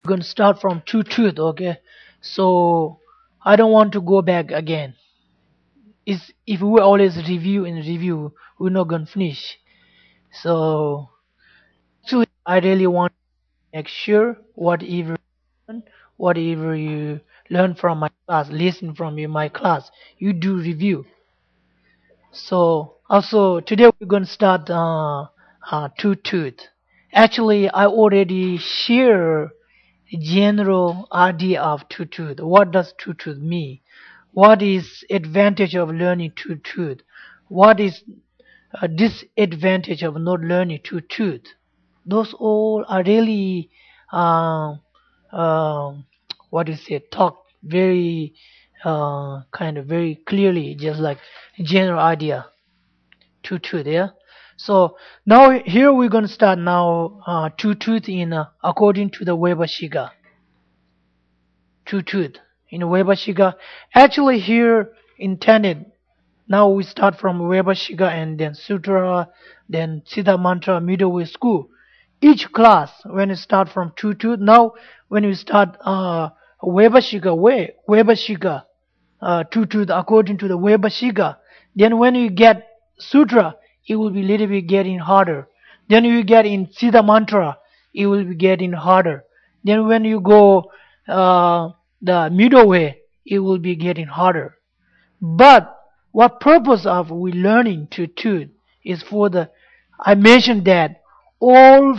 We're gonna start from two truth, okay? So I don't want to go back again. Is if we always review and review, we're not gonna finish. So actually, I really want to make sure whatever you learn from my class, listen from my class, you do review. So also today we're gonna start two tooth. Actually, I already share general idea of two tooth. What does two tooth mean? What is advantage of learning two tooth? What is a disadvantage of not learning two tooth? Those all are really um, um, what do you say? Talk very kind of very clearly, just like general idea two tooth. Yeah. So now here we're gonna start now two tooth in according to the Weber Shiga. Two tooth in Weber Shiga. Actually here intended. Now we start from Weber Shiga and then Sutra, then Siddha Mantra, middle way school. Each class when you start from two tooth. Now when you start Weber Shiga way, Weber Shiga two tooth according to the Weber Shiga. Then when you get Sutra, it will be little bit getting harder. Then you get in Siddha Mantra, it will be getting harder. Then when you go the middle way, it will be getting harder. But what purpose of we learning to tooth is for the I mentioned that all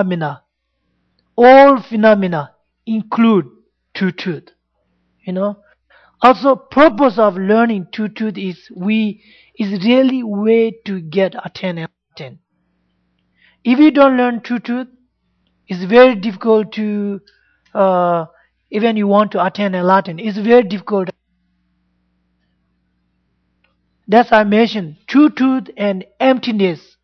phenomena include two tooth. You know, also, purpose of learning two tooth is really way to get attend and attend. If you don't learn two tooth, it's very difficult to uh, even you want to attend a Latin. It's very difficult. That's I mentioned two tooth and emptiness.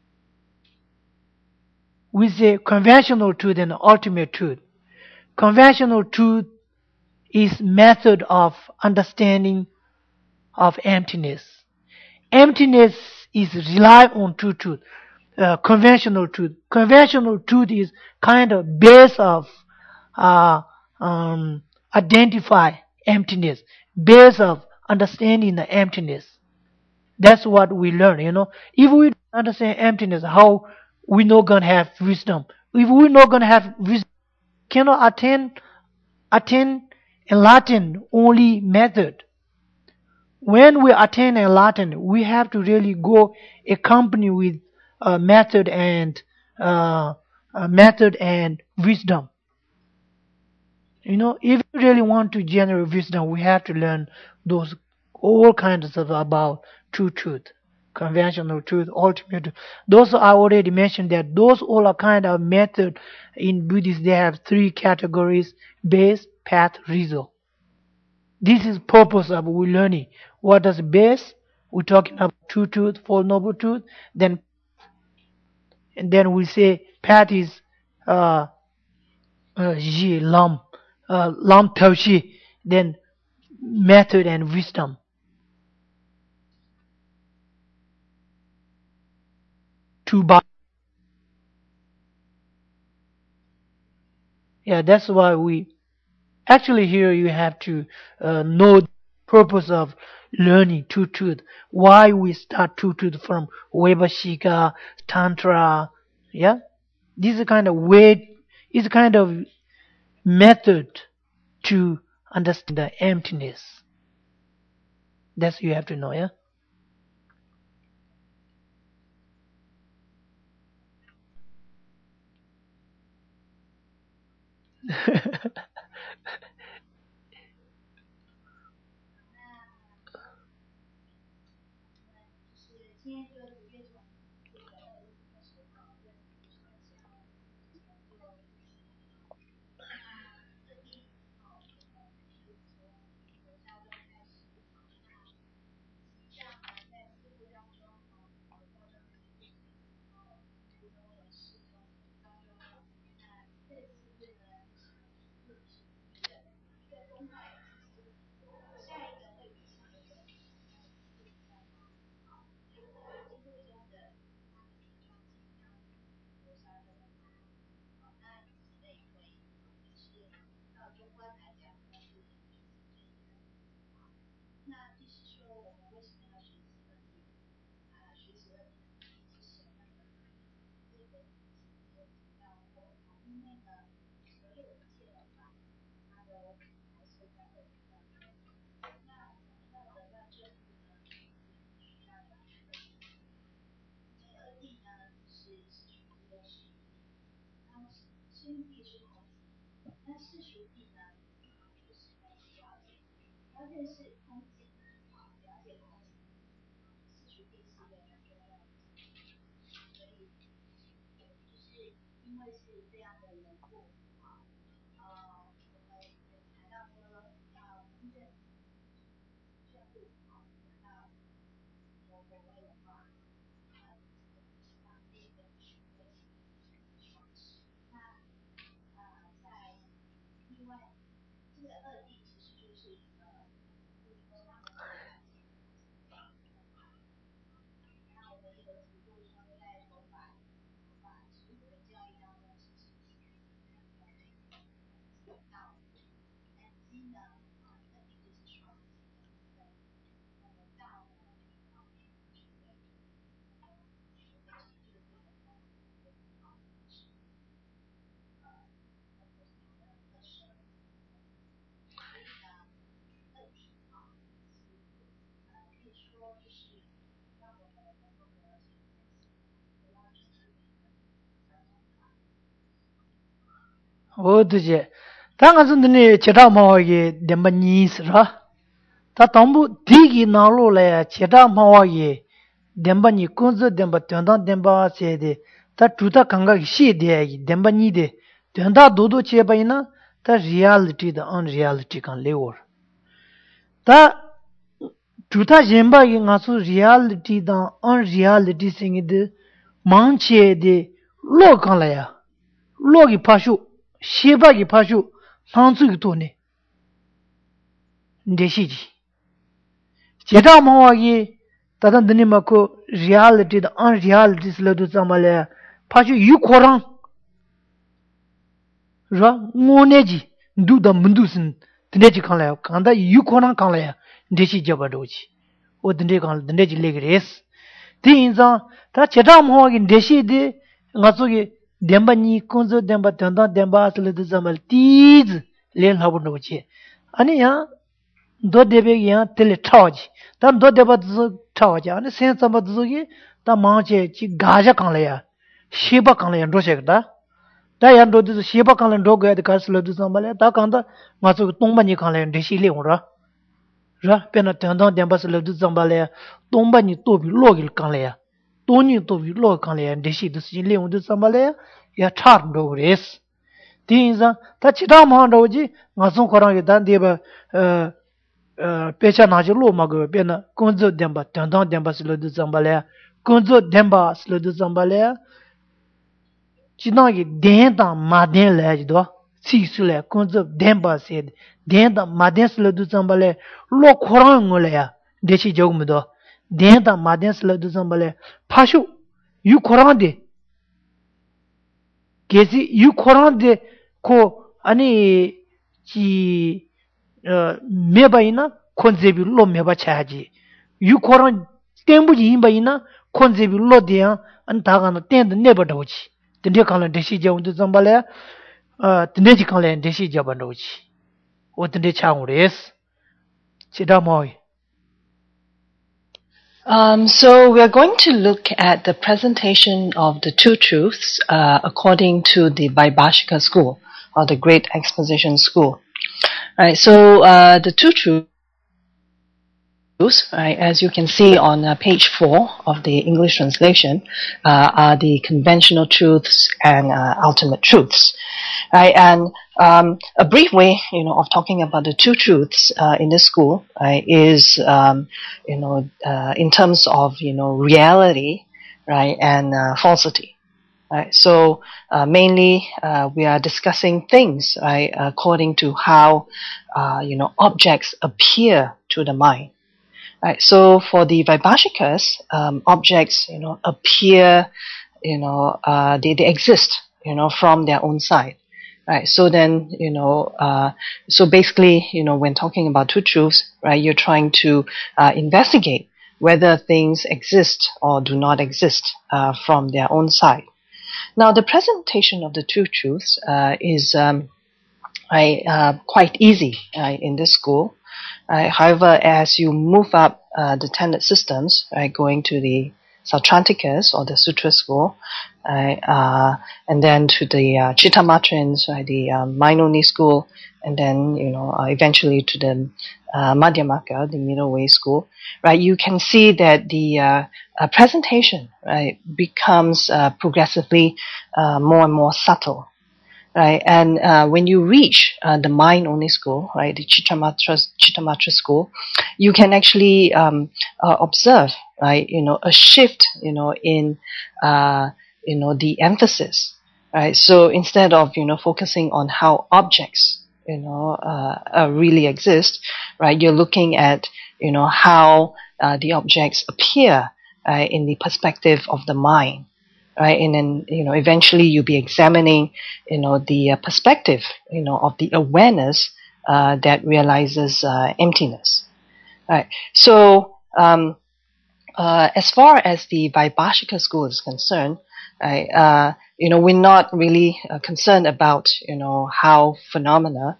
We say conventional truth and ultimate truth. Conventional truth is method of understanding of emptiness. Emptiness is rely on two truth. Conventional truth. Conventional truth is kind of base of uh, um, identify emptiness, base of understanding the emptiness. That's what we learn. If we don't understand emptiness, how we not gonna have wisdom? If we not gonna have wisdom, cannot attain a Latin only method. When we attain a Latin, we have to really go accompany with method and method and wisdom. If you really want to generate wisdom, we have to learn those all kinds of stuff about true truth, conventional truth, ultimate truth. Those I already mentioned that those all are kind of method in Buddhist. They have three categories: base, path, result. This is purpose of we learning. What does base? We're talking about true truth, four noble truth. Then and then we say path is uh ji lam lam taushi. Then method and wisdom. Two by yeah. That's why we actually here you have to know the purpose of learning two truth. Why we start two truth from Vaibhashika, Tantra. Yeah, this is kind of way. Is kind of method to understand the emptiness. That's you have to know, yeah. 어두제 당가선드니 제다마와게 뎀바니스라 다 담부 디기 나로래 제다마와게 뎀바니 콘저 뎀바 던다 뎀바 세데 다 두다 강가기 시데기 뎀바니데 던다 도도 제바이나 다 reality the unreality kan leor 다 두다 젬바기 ngasu reality the unreality singide manchede lo kan la ya lo gi phashu sheba gi phashu 상수 gi to ne ndeshiji jeda mawagi tadan dini mako reality the unreality sladu samale phashu yu khorang ra ngoneji ndu da mundu sin dneji kan la kanda yu khorang kan la ndeshi jabadoji o dneji legres ti inza ta jeda mawagi ndeshi de ngasogi demba ni konzo demba tanda demba sladu samal tiz len habunoji ani ya do debe ya tele thaji tan do deba thaji ani sen samba dugi ta maje chi gaja kan ya sheba kan ya ndo shekda ta ya ndo du sheba kan ndo ga de kaslo du sambale ta kan da ma su tongba ni kan le deshi le ra ra pena tanda demba slo du sambale tongba ni to bi logil kan le ya to ni to bi log kan le ya deshi du si le du sambale ya char ndo res tinza ta chida ma ndo ji ma su korang ge dan deba pecha naji lo mago pena konzo demba tanda demba slo du sambale konzo demba slo du sambale chidagi den da maden le do si sule konzo demba se den da maden slo du sambale lo korang ngole ya dechi jogum do den da maden slo du sambale phashu yu korang de gesi yu korang de ko ani chi mebaina konzebi lo meba chaji yu korang tembuji imbaina konzebi lo de an daga na ten de neba doji tende kan deshi jawundu zambale tende ji kan deshi jabandoji o tende changures chida moy. So we are going to look at the presentation of the two truths according to the Vaibhashika school or the Great Exposition School. Right, so the two truths, right, as you can see on page 4 of the English translation, are the conventional truths and ultimate truths. Right, and a brief way, of talking about the two truths in this school, right, is, in terms of, reality, right, and falsity. Right, so mainly we are discussing things, right, according to how, objects appear to the mind. Right, so for the Vaibhashikas, objects, appear, they exist, from their own side. Right. So then, so basically, when talking about two truths, right, you're trying to investigate whether things exist or do not exist from their own side. Now, the presentation of the two truths is quite easy in this school. However, as you move up the tenet systems, going to the Sautranticus or the Sutra school, and then to the Chittamatrins, the Mainoni school, and then eventually to the Madhyamaka, the middle way school, right? You can see that the presentation becomes progressively more and more subtle. Right, and when you reach the mind-only school, right, the Chittamatra school, you can actually observe, right, a shift, in the emphasis, right. So instead of focusing on how objects, really exist, right, you're looking at how the objects appear in the perspective of the mind. Right, and then eventually you'll be examining the perspective of the awareness that realizes emptiness. Right. So as far as the Vaibhashika school is concerned, right, we're not really concerned about how phenomena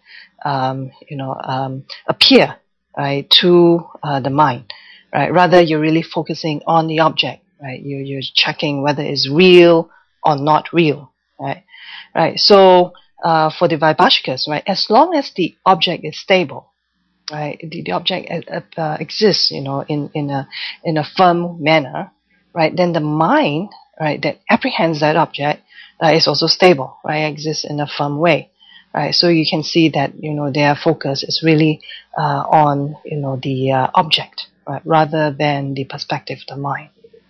appear, right, to the mind. Right. Rather, you're really focusing on the object. Right, you're checking whether it's real or not real, right? Right. So for the Vaibhashikas, right, as long as the object is stable, right, the object exists, in a firm manner, right, then the mind, right, that apprehends that object is also stable, right, exists in a firm way, right. So you can see that their focus is really on the object, right, rather than the perspective of the mind.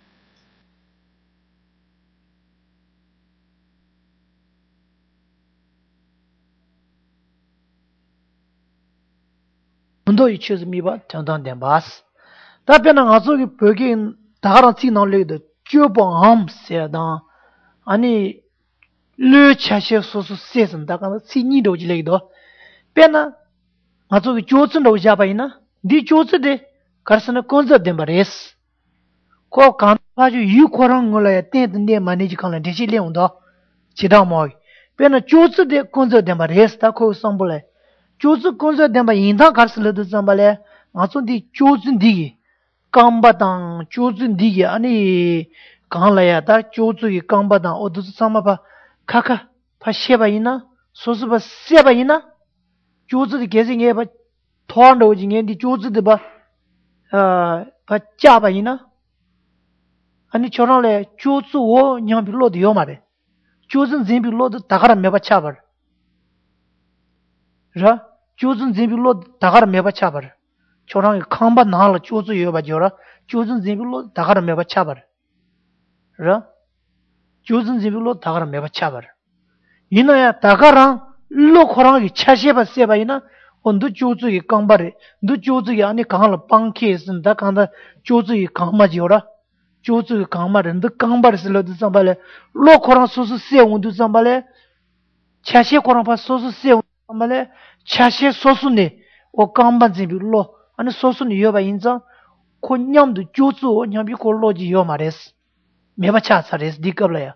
Mundo ichus miba tendang dembas. Tapena ngaso ki pökin dagaran si nang le de jobo ham se dan ani le chashe sosu sesen dagan si ni do jile do. Pena ngaso ki jotsun do jaba ina di jotsu de karsana konza demba res. Ko kan pa ju yu korang ngola ya ten de manage kan la de chi le do chida mo. Pena jotsu de konza demba res ta ko sambule. Chozu konza demba yinda karsala do zambale ngaso di chozu digi kamba dang chozu digi ani kangla ya da chozu gi kamba dang odu sama ba kaka pa sheba ina sosu ba seba ina chozu di gezi nge ba thondo ji nge di chozu de ba pa cha ba ina ani chorale chozu wo nyam bi lo de yo mare chozu zin bi lo de dagara me ba cha bar ra chosen zimbilo dagar meba chabar chorang khamba nal chozu yoba jora chosen zimbilo dagar meba chabar ra chosen zimbilo dagar meba chabar inaya dagarang lo khorang gi chasheba seba ina ondu chozu gi kambare du chozu gi ani kangla pangke sin da kanda chozu gi kangma jora chozu gi kangma rendu kambare selo du sambale lo khorang sosu se undu sambale chashe khorang pa sosu se sambale 차시 소수네 오 깜반지빌로 아니 소수니 여바 인자 콘냠도 조주 냠비 콜로지 요 마레스 메바차 사레스 디컵래야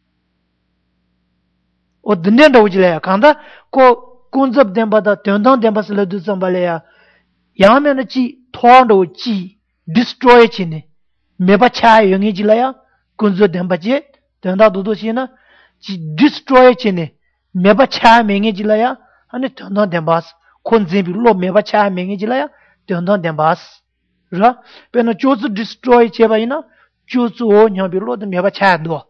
오 드넨도 오지래야 간다 코 콘셉트 뎀바다 던던 뎀바슬도 zambal래야 야면은 지 토안도 지 디스트로이 치네 메바차 영이지래야 콘셉트 뎀바지 던다도도시나 지 디스트로이 치네 메바차 맹이지래야 아니 던던 뎀바스 콘제비 로 메바차 맹이지라야 던던 뎀바스 라 베노 조즈 디스트로이 제바이나 조즈 오 녀비 로드 메바차도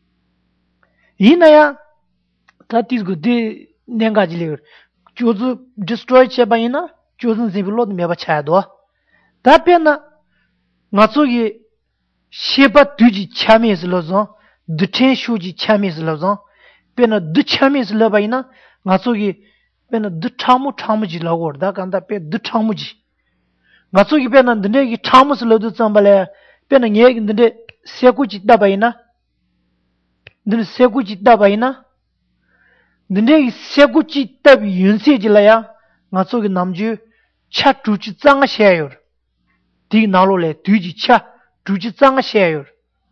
이나야 다티스 구디 nenga지리 조즈 디스트로이 제바이나 조즈 제비 로드 메바차도 다페나 나초기 셰바 두지 차미스로서 드텐 슈지 차미스로서 베나 드차미스로바이나 나초기 pena du chamu ji lagor da kanda pe du chamu ji ngaso gi pena ndne gi chamu se lodu chambale pena nge gi ndne seku ji da baina ndne seku ji da baina Dinde Seguchi Tab Yunsi Jilaya, Natsuki Namju, Cha Tuchi Zanga Shayor. Dig Nalole, Tuji Cha, Tuji Zanga Shayor.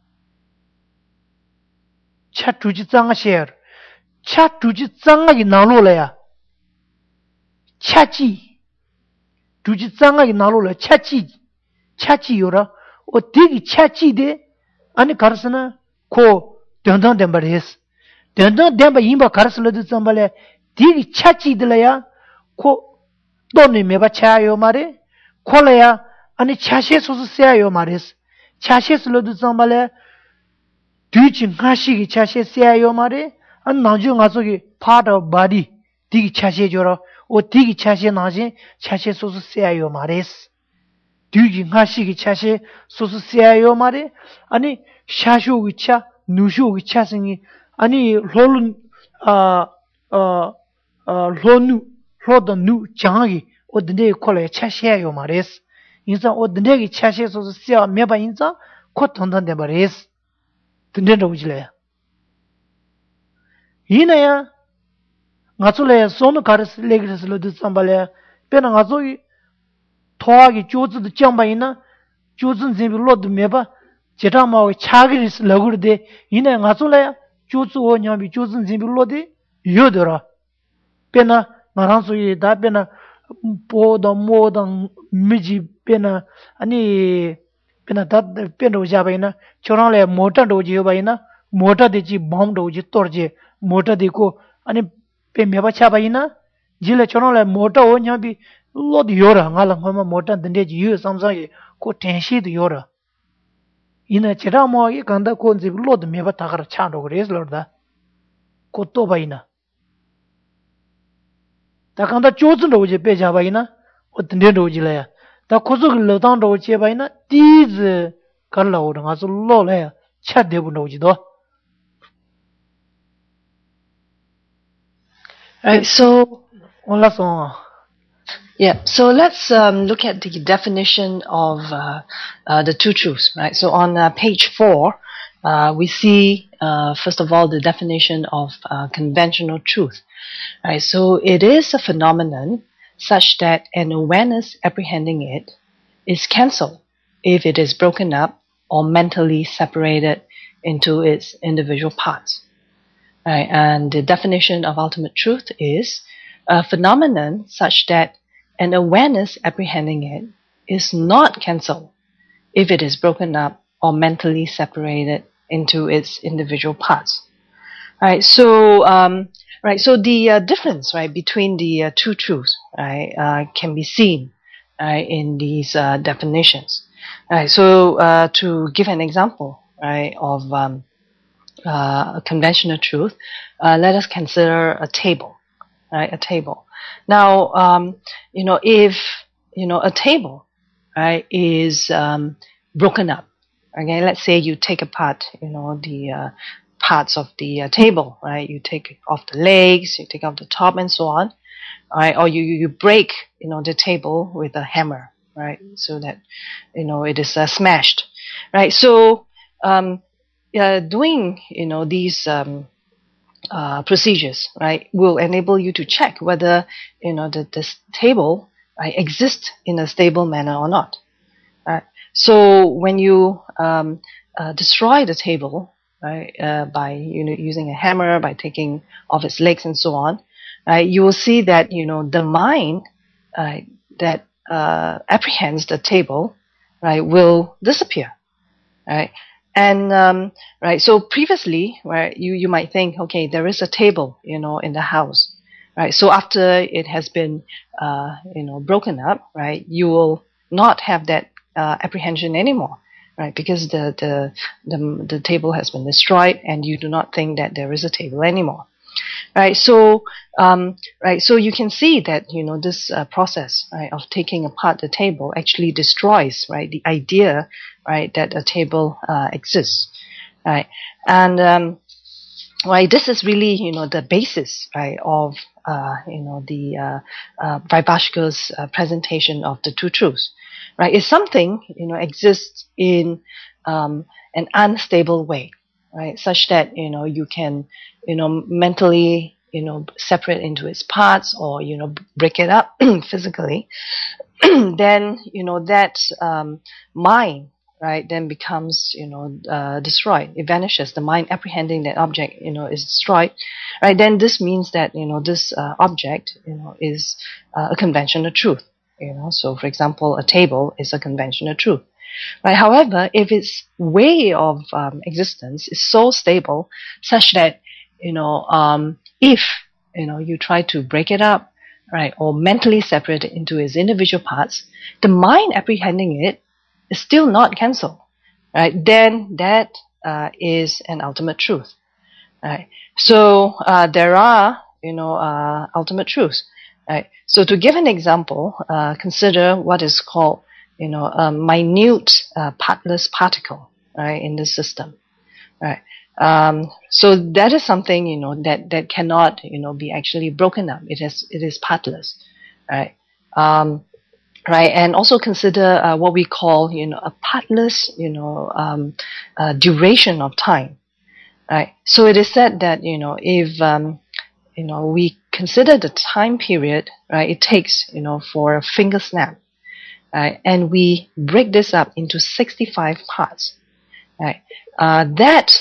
Cha Tuji Zanga Shayor. Cha Tuji Zanga Nalolea. Chachi. Tuji Zanga Nalola, Chachi. Chachi Yora, or Dig Chachi de, and Karsana, Ko, Dundon Dembaris. Dundon Demba Yimba Karsala de Zambale, Dig Chachi de Lea, Ko, Doni Meba Chayo Mare, Kolea, and Chashes was Sayo Maris. Chashes Lodu Zambale, Duchin Hashi Chashes Sayo Mare, and Najung Azuki, part of body, Dig Chashi Jora, or Dig Chashi Naji, Chashes was Sayo Maris. Duchin Hashi Chashi, so Sayo Mare, and Shashu Wicha, Nushu Wichasing, and Rolun, Ronu, Rodanu, Changi, or the day call a Chashayo Maris. Insa or the day Chashes was Sia Meba Insa, Cotondan de Baris. The Nendo Wujle. Inaya Natsule, Sono Karis, Legis Ludu Sambale, Penangazoi, Toagi, Jozu the Chambaina, Jozun Zimbilod Meba, Jetama, Chagris Lagurde, Ina Natsule, Jozu Onyabi, Jozun Zimbilodi, Yodora. Pena, Naranso, that Pena, Poda Modan Miji Pena, Ani Pena that Peno Jabaina, Chorale, Mota Doji Baina, Mota de G bomb Doji Torje, Mota de Co, Ani Pemeba Chabaina, Gila Chorale, Mota Onyabi, Lord Yora, Alangama Mota, the day you Samsai, Co Tenshi the Yora. In a Cheramo, Kanda Konzi, Lord Meba Takar Chando, Grace Lorda, Kotobaina. Takanda chosen Doji Pejabaina, what the Nedojilea. The Kosuk Lotan Doji Baina, these Carlo, and as Lola, Chat Debunojido. Right, so yeah, so let's look at the definition of the two truths. Right, so on page 4, we see first of all the definition of conventional truth. Right, so it is a phenomenon such that an awareness apprehending it is cancelled if it is broken up or mentally separated into its individual parts. Right, and the definition of ultimate truth is a phenomenon such that an awareness apprehending it is not cancelled if it is broken up or mentally separated into its individual parts. Right, so so the difference, right, between the two truths, right, can be seen, right, in these definitions. Right, so to give an example, right, of a conventional truth, let us consider a table, right, a table. Now, if a table, right, is broken up. Okay, let's say you take apart, the parts of the table, right? You take off the legs, you take off the top, and so on, right? Or you break, the table with a hammer, right? So that, it is smashed, right? So, doing, these procedures, right, will enable you to check whether, this table, right, exists in a stable manner or not. Right? So when you destroy the table, right, by using a hammer, by taking off its legs and so on, right, you will see that the mind that apprehends the table, right, will disappear, right. And right, so previously, right, you might think, okay, there is a table, in the house, right. So after it has been, broken up, right, you will not have that apprehension anymore, right, because the table has been destroyed, and you do not think that there is a table anymore, right. So so you can see that this process, right, of taking apart the table actually destroys, right, the idea, right, that a table exists, right. And right, this is really the basis, right, of the Vaibhashika's presentation of the two truths. Right, if something exists in an unstable way, right, such that you can mentally separate into its parts or, break it up physically, then, that mind, right, then becomes, destroyed. It vanishes. The mind apprehending that object, is destroyed, right? Then this means that, this object, is a conventional truth, So, for example, a table is a conventional truth, right? However, if its way of existence is so stable, such that, if, you try to break it up, right, or mentally separate it into its individual parts, the mind apprehending it is still not cancelled, right? Then that is an ultimate truth, right? So there are, ultimate truths, right? So to give an example, consider what is called, a minute partless particle, right, in this system, right? So that is something, that cannot, be actually broken up. It is partless, right? Right, and also consider what we call, a partless, duration of time, right? So it is said that, if, we consider the time period, right, it takes, for a finger snap, right, and we break this up into 65 parts, right, that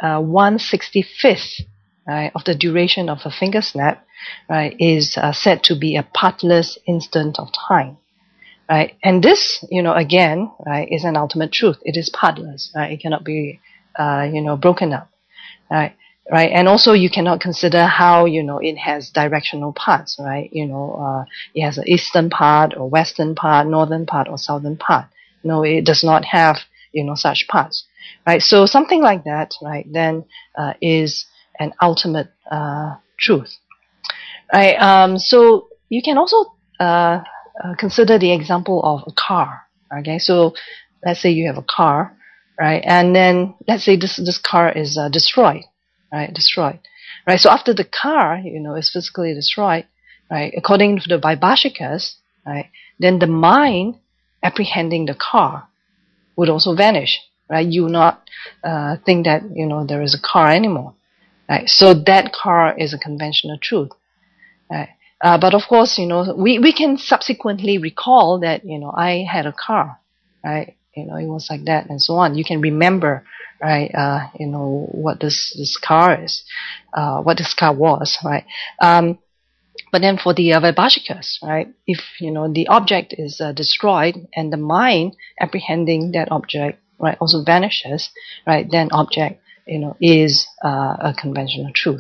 1/65th, right, of the duration of a finger snap, right, is said to be a partless instant of time. Right, and this, again, right, is an ultimate truth. It is partless, right? It cannot be, broken up, right? Right, and also you cannot consider how, it has directional parts, right? It has an eastern part or western part, northern part or southern part. No, it does not have, such parts, right? So something like that, right, then is an ultimate truth, right? So you can also consider the example of a car. Okay, so let's say you have a car, right, and then let's say this car is destroyed, right? Right. So after the car, is physically destroyed, right, according to the Vaibhashikas, right, then the mind apprehending the car would also vanish, right? You not think that there is a car anymore, right? So that car is a conventional truth, right? But of course, we can subsequently recall that, I had a car, right? It was like that and so on. You can remember, right, what this car is, what this car was, right? But then for the Vaibhashikas, right, if, the object is destroyed and the mind apprehending that object, right, also vanishes, right, then object, is a conventional truth.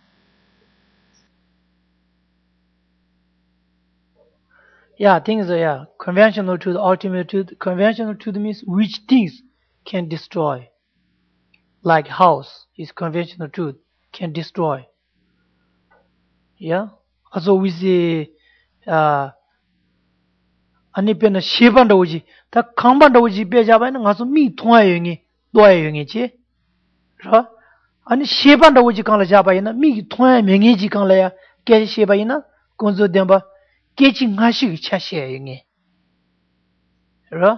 Yeah, things are conventional truth, ultimate truth. Conventional truth means which things can destroy. Like house is conventional truth, can destroy. Yeah. Also we say ani pena sheban da uji ta kangban da uji pe ja ba na ngaso mi thwa yeng doye che. Ra ani sheban da uji kang la ja ba na mi thwa meng ji kang la ya ke sheba na konzo demba kechi ngashi cha she yeng. Ra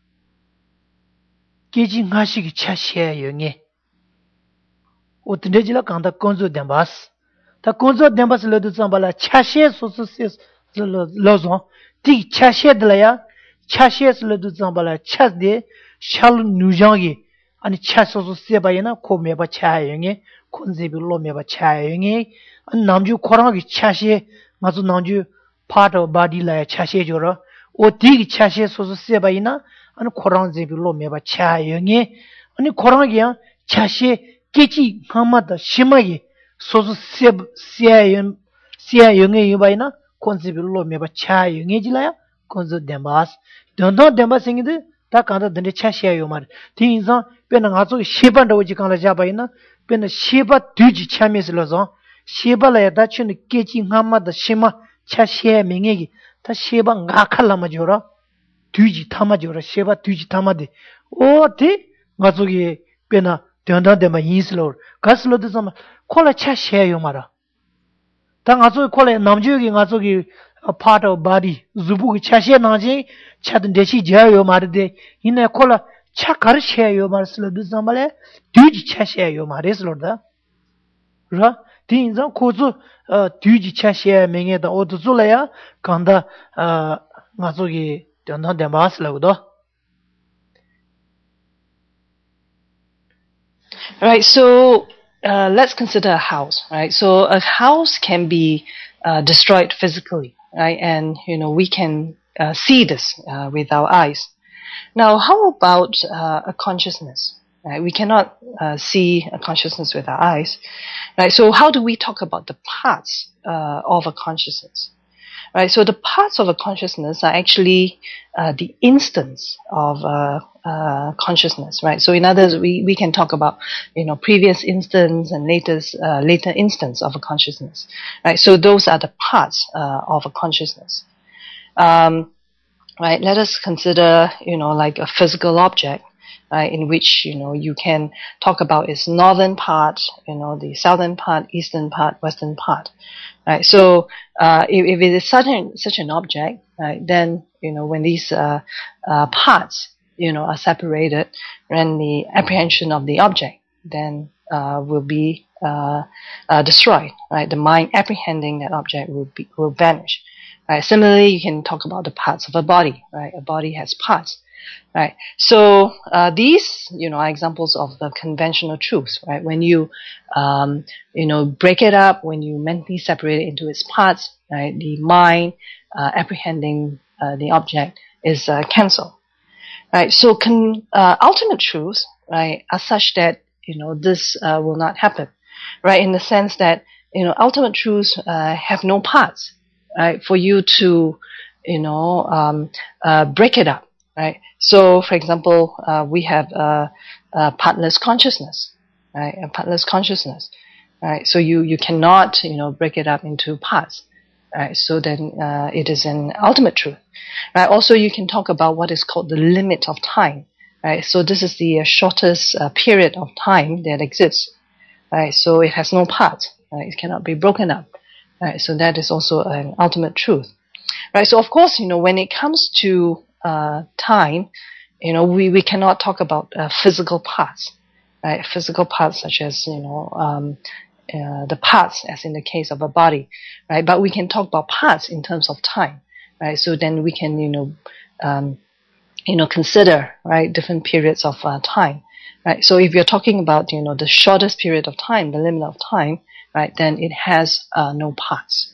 kechi ngashi cha she yeng. O tinde jila kang da konzo dembas. Ta konzo dembas le du zambala cha she so so se lo zon ti cha she de la ya cha she le du zambala cha de shal nu jang gi ani cha so so se ba na ko me ba cha yeng konze bi lo me ba cha yeng an nam ju khorang gi cha she ma zu nam ju part of body la ya cha she jo ro o ti gi cha she so so se ba na an khorang je bi lo me ba cha yeng ani khorang gi ya cha she kechi hama da shima gi so so se yeng yu ba na konze bi lo me ba cha yeng ji la ya konzo dembas don dembas sing de ta ka da de cha she yu ma ti in pe na nga zo sheban da ji kang la ja ba na pe na sheba du ji cha me se lo zo sheba la ya da chen kechi hama da shima cha she meng gi ta sheba nga khala ma jo ra du ji thama jo ra sheba du ji thama de o ti nga zo gi pe na don dembas yin se lo gas lo de sama kola cha she yu ma ra ta nga zo kola nam ju gi nga zo gi a part of body zubu gi cha she na ji cha de chi ja yo ma de ina kola cha kar she yo ma se lo de sama le du ji cha she yo ma res lo da ra Tin za kozu tuji cha she menge da odu zula ya kanda nga zo gi tanda de bas la do. Right, so let's consider a house, right? So a house can be destroyed physically, right? And we can see this with our eyes. Now, how about a consciousness? Right? We cannot see a consciousness with our eyes, right? So how do we talk about the parts of a consciousness? Right, so the parts of a consciousness are actually the instance of consciousness, right? So in others, we can talk about previous instance and later instance of a consciousness, right? So those are the parts of a consciousness. Right, let us consider like a physical object, right, in which you can talk about its northern part, the southern part, eastern part, western part. Right, so if it is such an object, right, then when these parts are separated, then the apprehension of the object then will be destroyed. Right, the mind apprehending that object will vanish. Right, similarly, you can talk about the parts of a body. Right, a body has parts. Right, so these are examples of the conventional truths. Right, when you break it up, when you mentally separate it into its parts, right, the mind apprehending the object is cancelled. Right, so ultimate truths, right, are such that this will not happen. Right, in the sense that ultimate truths have no parts. Right, for you to break it up. Right, so for example, we have partless consciousness. Right, a partless consciousness. Right, so you cannot break it up into parts. Right, so then it is an ultimate truth. Right, also you can talk about what is called the limit of time. Right, so this is the shortest period of time that exists. Right, so it has no parts. Right, it cannot be broken up. Right, so that is also an ultimate truth. Right, so of course when it comes to time, we cannot talk about physical parts. Right, physical parts such as the parts, as in the case of a body, right? But we can talk about parts in terms of time, right? So then we can consider, right, different periods of time, right? So if you're talking about the shortest period of time, the limit of time, right, then it has no parts.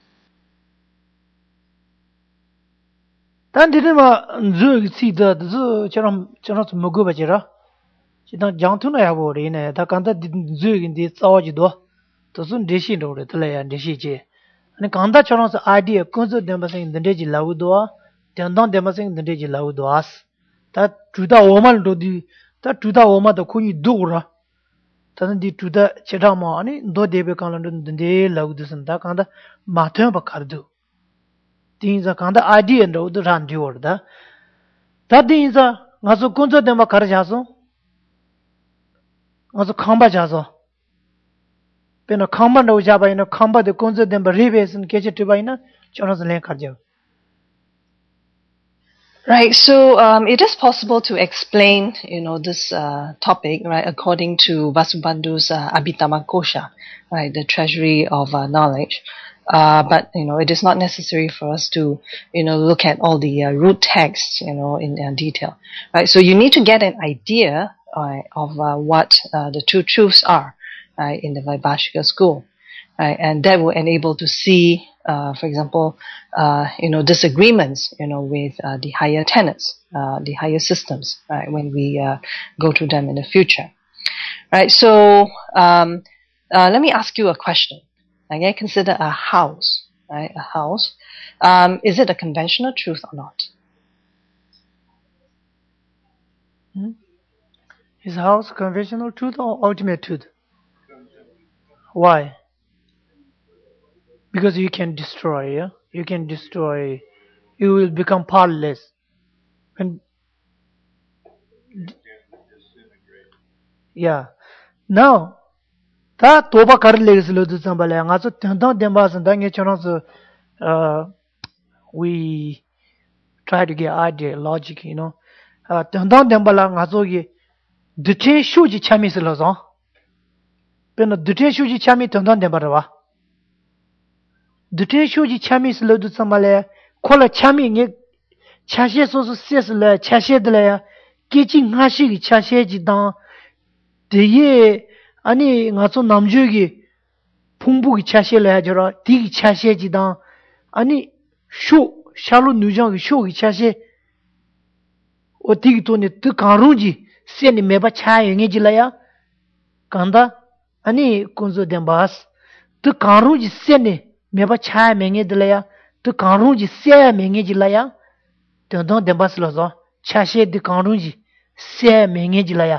Dan didn't ma see the channel mugu bajira. She don't jump to know about in it. The Kanda didn't zug in this ojido. To soon dishi no the lay and dishi. And Kanda channel's idea, Kunzo demasing the Deji Laudua, Tendon demasing the Deji Lauduas. That to the woman do the that to the woman the Kuni Dura. Then the to the Chedamani, do de becalan the day Laudus and Dakanda, Matemba Cardu. Things are Kanda idea and the Randur. That is a Nazukunza demacarjazo. Also Kamba Jazo. When a Kamba no Java in a Kamba the Kunza then Barives and Ketcha Tubina, Jonas Lankarjo. Right, so it is possible to explain, this topic, right, according to Vasubandhu's Abhidhamma Kosha, right, the treasury of knowledge. But it is not necessary for us to look at all the root texts in detail. Right, so you need to get an idea of what the two truths are in the Vaibhashika school, and that will enable to see, for example, disagreements with the higher tenets, the higher systems, right, when we go to them in the future. Right, so let me ask you a question. Okay, consider a house, right? A house. Is it a conventional truth or not? Is house conventional truth or ultimate truth? Why? Because you can destroy, yeah? You can destroy, you will become powerless. And yeah. Now, that toba karle is lo sambale nga so tanda demba san dange chano so we try to get idea logic, tanda demba la nga so ye de chen shu ji chami se lo so pena dute shuji chami tongdan de barwa dute shuji chami slo du samale kola chami nge chashe so so ses le chashe de ya kechi ngashi gi chashe ji dan de ye ani nga so namju gi phungbu gi chashe le jara di gi chashe ji dan ani shu shalu nujang gi shu gi chashe o di gi to ne tu karu ji se ni meba cha yenge ji la ya kanda ani kunzo dembas tu karu ji se ne meba cha menge de la ya tu karu ji se menge ji la ya tendon dembas lo zo chashe de karu ji se menge ji la ya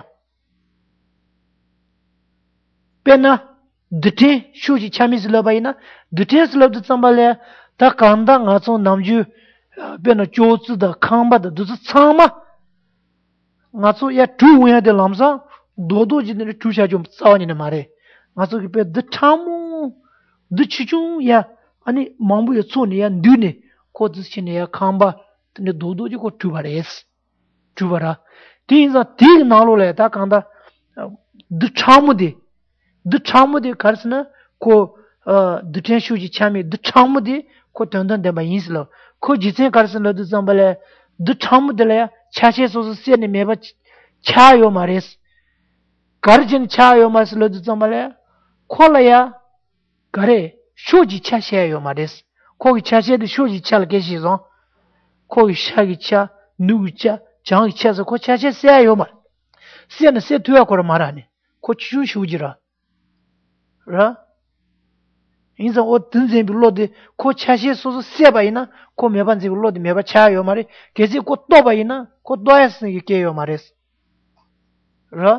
pena dute shuji chamis lo bai na dute lo de tsambale ta kanda nga so namju pena chozu da khamba da du tsama nga so ya tu ya de lamsa dodo ji ne tu sha jom tsawani ne mare nga so ki pe de tamu de chichu ya ani mambu ya so ne ya ndu ne ko de chi ne ya khamba ne dodo ji ko tu bares tu bara tin za ti na lo le ta kanda de tamu de karsna ko de ten shuji chami de tamu de ko tendon de ba yinslo ko jisen karsna de zambale de tamu de la chashe so se ne meba chayo mares garjin chayo maslo de zambale kola ya gare shuji chashe yo mares ko chashe de shuji chal ke shi zo ko shagi cha nu cha jang cha so ko chashe se yo ma se ne se tuya ko mara ne ko chu shujira ra inza o dunzen bi lo de ko chashe so so se ba ina ko meban zi lo de meba chayo mare gezi ko to ba ina ko doyas ne ke yo mares ra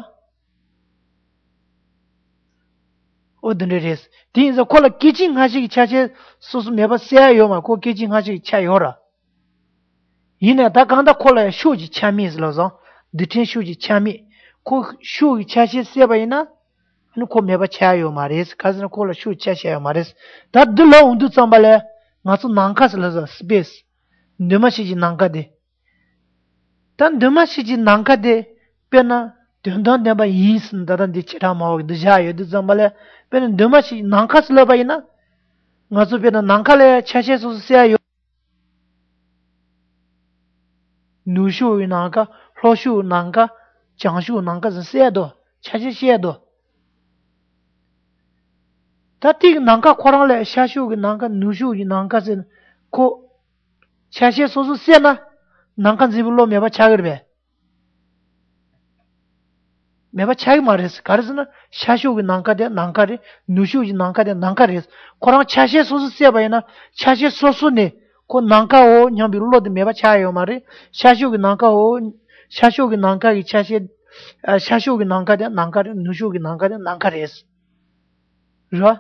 o dene res din za kola kijing hashi ki chache so so meba se yo ma ko kijing hashi ki cha yo ra ina da ganda kola shuji chami zlo zo ditin shuji chami ko shu ki chache se ba ina ko meba cha yo mares kazna kola shu cha yo mares da dlo undu tsambale ngasu nangkas la za space ndema shi ji nangka de tan ndema shi ji nangka de pena dendon de ba yis ndadan de chira ma de ja yo de tsambale pena ndema shi nangkas la ba ina ngasu pena nangkale chache so se yo nu shu nangka lo shu nangka jang shu nangka se do chache se do 다티 난가 코랑래 샤슈기 난가 누슈기 난가진 코 샤셰 소수 세나 난가 지불로 메바 차거베 메바 차기 말했어 가르스나 샤슈기 난가데 난가리 누슈기 난가데 난가리스 코랑 차셰 소수 세바이나 차셰 소수네 코 난가오 냠비로데 메바 차요 말이 샤슈기 난가오 샤슈기 난가기 차셰 샤슈기 난가데 난가리 누슈기 난가데 난가리스 라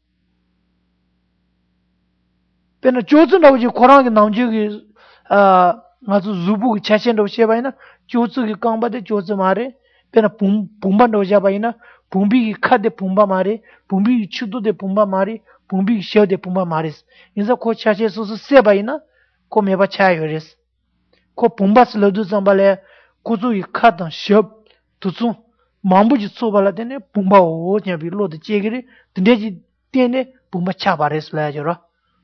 pena chozu na uji korang ki namju ki nga zu zubu ki chashen do she baina chozu ki kamba de chozu mare pena pumba do ja baina pumbi ki kha de pumba mare pumbi ki chudu de pumba mare pumbi ki sheo de pumba mares inza ko chashe su se baina ko meba chayo res ko pumba slo du zambale kuzu ki kha dan sheo tuzu mambu ji so bala de ne pumba o nya bi lo de chegiri de ji tene pumba cha bares la jora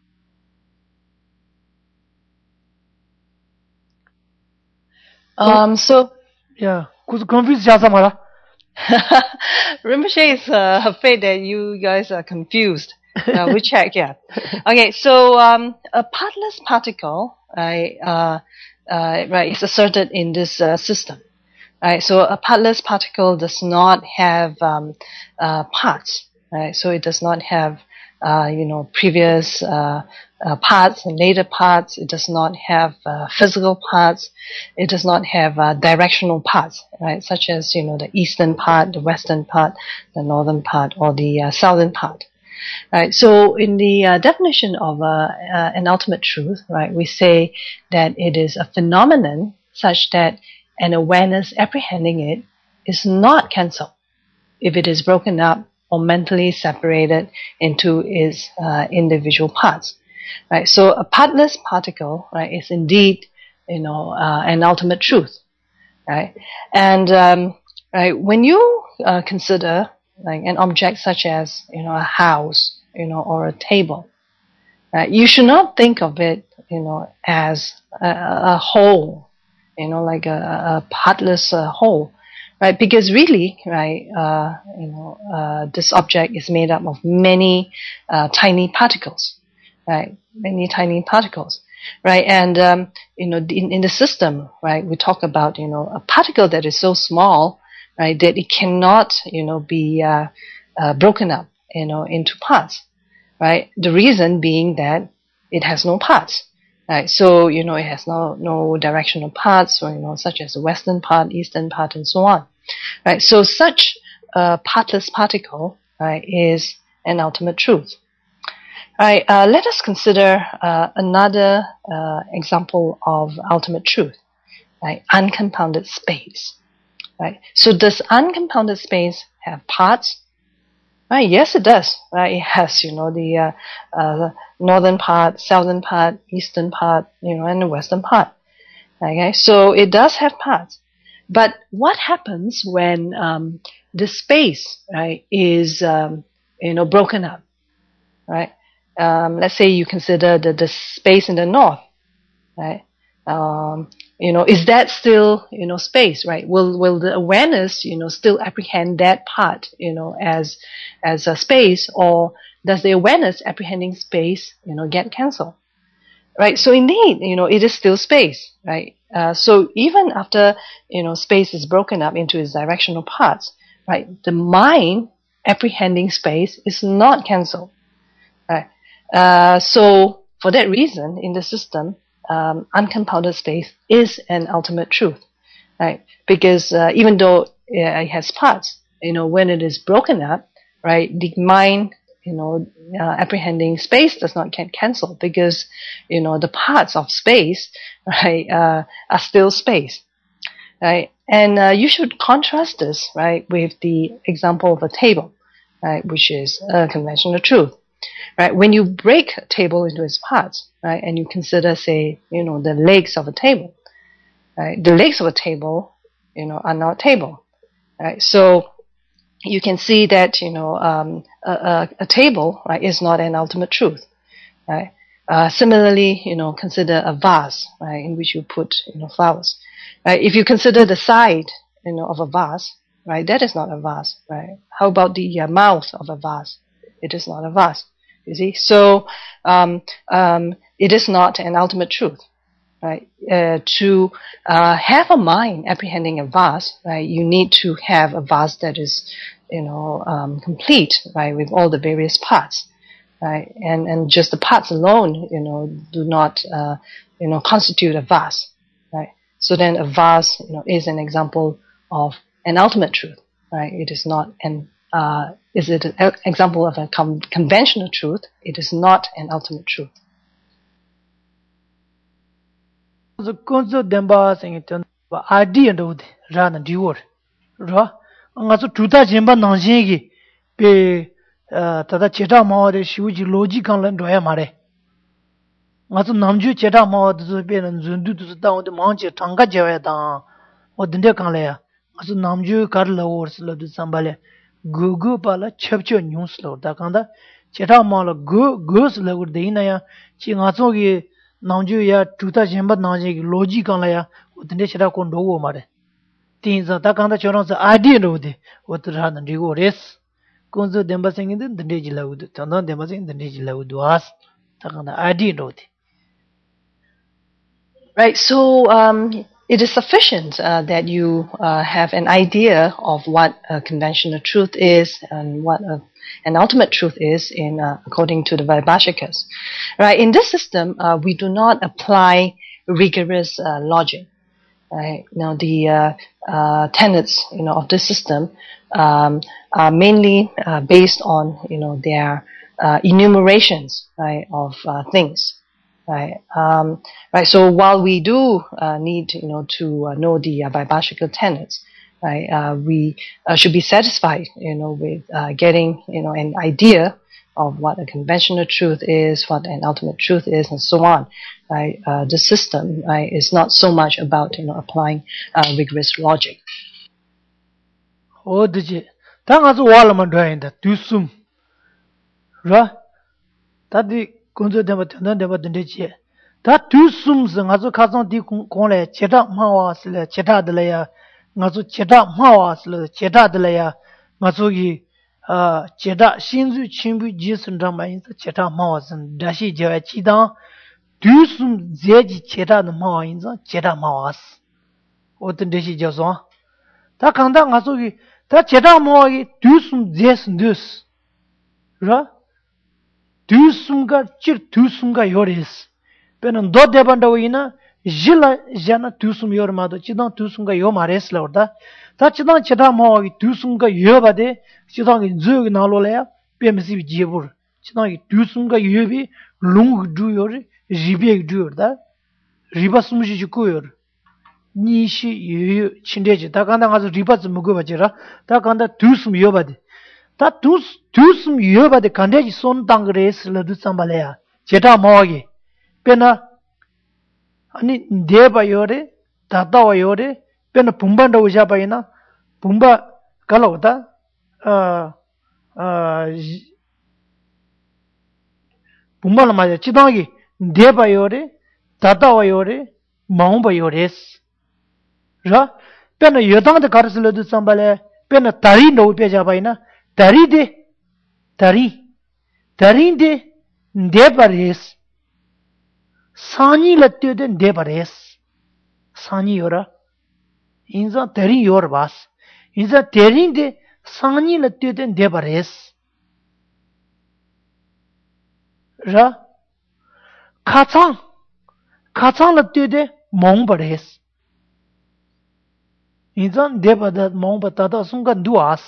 So yeah, कुछ confused जाता हमारा. Rinpoche is afraid that you guys are confused. We check, yeah. Okay, so a partless particle, right, is asserted in this system. Right, so a partless particle does not have parts. Right, so it does not have previous parts and later parts. It does not have physical parts. It does not have directional parts, right? Such as, the eastern part, the western part, the northern part, or the southern part. Right. So in the definition of an ultimate truth, right, we say that it is a phenomenon such that an awareness apprehending it is not cancelled if it is broken up or mentally separated into its individual parts. Right. So a partless particle, right, is indeed, an ultimate truth. Right. And right, when you consider like an object such as, a house, or a table. You should not think of it, as a whole, like a partless whole, right? Because really, right, this object is made up of many tiny particles, right? Many tiny particles, right? And in the system, right, we talk about a particle that is so small, right, that it cannot be broken up into parts, right? The reason being that it has no parts, right? So it has no directional parts, or such as the western part, eastern part, and so on, right? So such a partless particle, right, is an ultimate truth. Right, let us consider another example of ultimate truth, right? Uncompounded space, right? So does uncompounded space have parts? Right, yes, it does. Right, it has, the northern part, southern part, eastern part, and the western part. Okay, so it does have parts. But what happens when the space, right, is broken up, right? Let's say you consider the space in the north, right? Is that still, space, right? Will the awareness, still apprehend that part, as a space, or does the awareness apprehending space, get cancelled? Right? So indeed, it is still space, right? So even after, space is broken up into its directional parts, right? The mind apprehending space is not cancelled, right? So for that reason, in the system, uncompounded space is an ultimate truth, right? Because even though it has parts, when it is broken up, right, the mind, apprehending space does not get cancelled because, the parts of space, right, are still space, right? And you should contrast this, right, with the example of a table, right, which is a conventional truth. Right, when you break a table into its parts, right, and you consider, say, the legs of a table, right, the legs of a table, are not a table, right? So you can see that, a table, right, is not an ultimate truth, right? Similarly, consider a vase, right, in which you put, flowers, right? If you consider the side, of a vase, right, that is not a vase, right? How about the mouth of a vase? It is not a vase. You see, so it is not an ultimate truth, right? To have a mind apprehending a vase, right, you need to have a vase that is, complete, right, with all the various parts, right? And just the parts alone, do not, constitute a vase, right? So then a vase, is an example of an ultimate truth, right? It is not an is it an example of a conventional truth? It is not an ultimate truth. So konzo demba sington id and ode ran dior ra nga so tuta jemba nanjin gi pe tada cheta ma de shuji logic kan lan doya mare nga so namju cheta ma de so pe nan zundu tu da de ma che tanga jewa da o dinde kan le ya nga so namju kar la or slo du sambale gugu pala chepcho news lo da kan da cheta ma lo gu slo gur de na ya chi nga so gi namju ya tuta jemba nanje gi logic kan la ya o dinde cheta kon do wo mare tin za da kan da choron sa id ro de o tra nan ri go res konzo demba singin de dinde ji la ud tan demba singin dinde ji la ud was da kan da id ro de. Right, so it is sufficient that you have an idea of what a conventional truth is and what an ultimate truth is in according to the Vaibhashikas. Right, in this system, we do not apply rigorous logic. Right, now the tenets, of this system are mainly based on, their enumerations, right, of things. Right. Right. So while we do need, to know the Vaibhashika tenets, right, we should be satisfied, with getting, an idea of what a conventional truth is, what an ultimate truth is, and so on. Right. The system, right, is not so much about, applying rigorous logic. Oh, did 당아서 와라만 돼인다. 두숨. 라. 다디 군저 되면 된다지. 다 두숨스 가서 가서 디 공래 제다 마와슬 제다들이야. 가서 제다 마와슬 제다들이야. 가서기 제다 신주 친부 지선람마인서 제다 마와선 다시 저 지당 두숨 제지 제다는 마와인서 제다 마와스. 어떤 데시 저서 다 강당 가서기 다 제다 마와기 두숨 제스는스. 라 두숨가 질 두숨가 요레스. Pero do debanda wina jila jana tusum yor mado chidang tusunga yo mares lorda ta chidang cheda mo tusunga yo bade chidang zug na lo la pemsi jebur chidang tusunga yo bi lung du yor ribe du yor da riba sumji ji ko yor ni shi yo chindeje da kanda ngazo riba zum go bajera da kanda tusum yo bade ta tusum yo bade kandeji son tangres la du sambaleya cheda mo gi pena ani deba yore tatawa yore pena pumba ndo uja paina pumba kalawta pumba la maja chidangi deba yore tatawa yore maumba yores ra pena yodang de karslo du sambale pena tari ndo upeja paina tari de deba res Sani latte den debares. Sani yora. Inza terin yor bas. Inza terin de sani latte den debares. Ra. Kachang latte de mong bares. Inza debada mong batada sungan duas.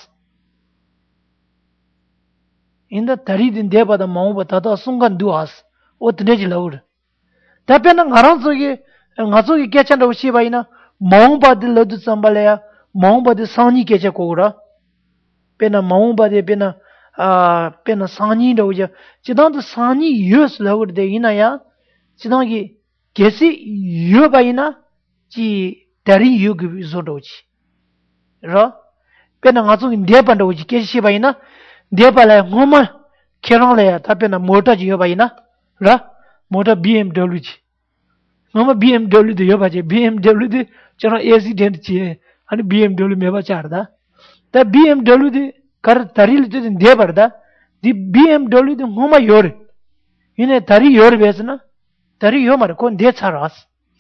Inza teri den debada mong batada sungan duas. Ot neji laur. Tapena ngasogi kechanda ushi baina maungba de lodu sambalaya maungba de sani kecha kogura pena maungba de pena sani ndo uja chidang de sani yus lagur de ina ya chidang gi kesi yu baina chi dari yu gi zodo uchi ra pena ngasogi depa ndo uchi keshi baina depa la ngoma kerang la ya tapena mota ji yu baina ra motor BMW ji mama BMW de yoba je BMW de chana accident chi ani BMW meba charda ta BMW de kar taril de de barda di BMW de mama yor ine tari yor besna tari yomar kon de charas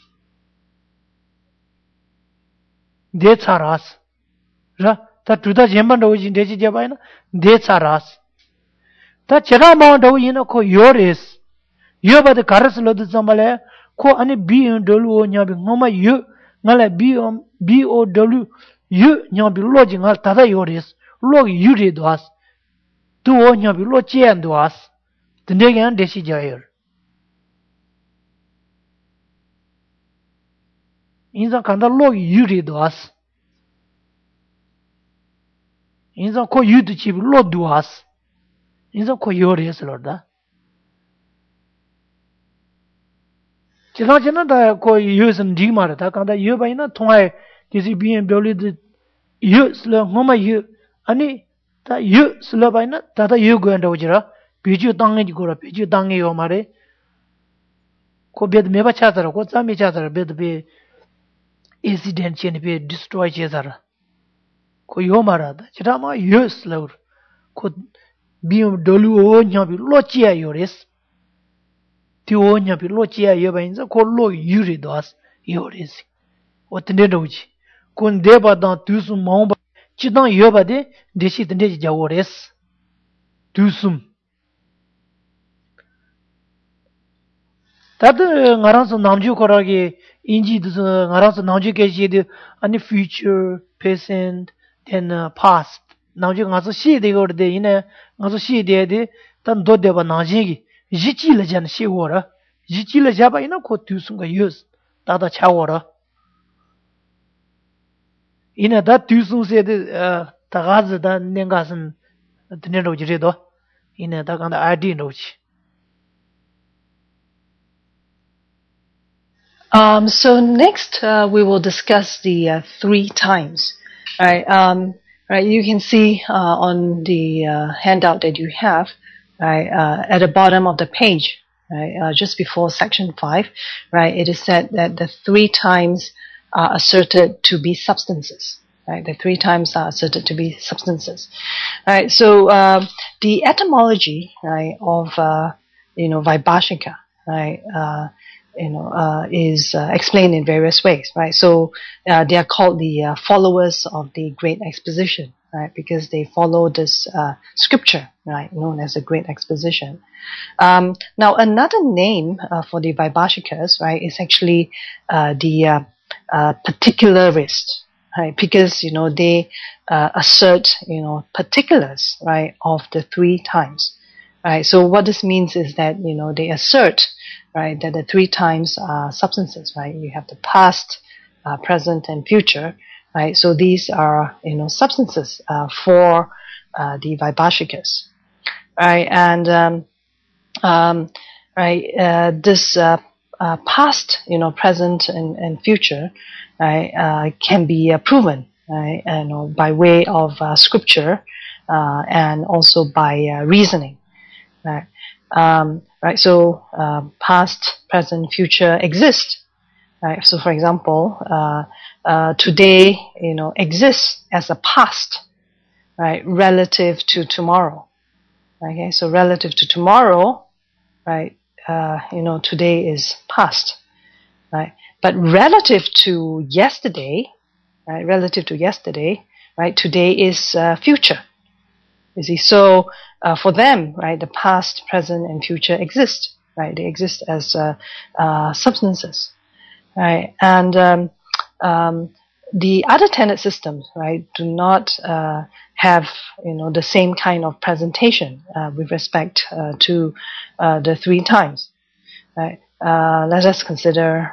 ra ta tuda jemban do ji de ji jeba ina de charas ta chera ma do ina ko yores yoba de karas lo de zambale ko ani BMW nyabi ngoma yu ngala BOW yu nyabi loji ngal tada yores log yuri doas tu o nyabi lo chen doas tende gan desi jayer inza kanda log yuri doas inza ko yudu chi lo doas inza ko yores lorda chena da ko yusen di mara ta kanda yu ba ina thongai kisi BMW de yu slo ngoma yu ani ta yu slo ba ina ta yu go ndo jira biju tangi go ra biju tangi yo mare ko bed me ba cha tara ko sa me cha tara bed be accident chen be destroy che tara ko yo mara da chira ma yu slo ko BMW o nya bi lo che yo res Tio nyapi lo chia yoba inza ko lo yuri doas yoris. Otende doji. Kon deba dan tusum maumba chidang yoba de deshi tende jawores. Tusum. Tad ngaranso namju koragi inji dus ngaranso namju keshi de ani future, present, then past. Namju ngaso shi de gorde de ina ngaso shi de tan do deba najigi. Jichi la jan shi wora jichi la jaba ina ko tusunga yus tada cha wora ina da tusung se de tagaz da nengasan tnero jire do ina da kanda id no chi So next we will discuss the 3 times. Right. Right, you can see on the handout that you have, right, at the bottom of the page, right, just before section 5, right, it is said that the 3 times are asserted to be substances. Right, the 3 times are asserted to be substances. Right, so the etymology, right, of Vaibhashika, right, is explained in various ways, right? So they are called the followers of the Great Exposition, right? Because they follow this scripture, right, known as the Great Exposition. Now, another name for the Vaibhashikas, right, is actually the particularist, right? Because they assert particulars, right, of the 3 times, right? So what this means is that they assert, right, that the 3 times are substances, right? You have the past, present, and future, right? So these are substances for the Vaibhashikas, right? And this past, present, and future, right, can be proven, right, by way of scripture and also by reasoning, right? Right. So past, present, future exist. Right. So, for example, today, exists as a past, right, relative to tomorrow. Okay. So, relative to tomorrow, right, today is past, right. But relative to yesterday, right, right, today is future. You see, so for them, right, the past, present, and future exist, right? They exist as substances, right? And the other tenet systems, right, do not have the same kind of presentation with respect to the 3 times, right? Let us consider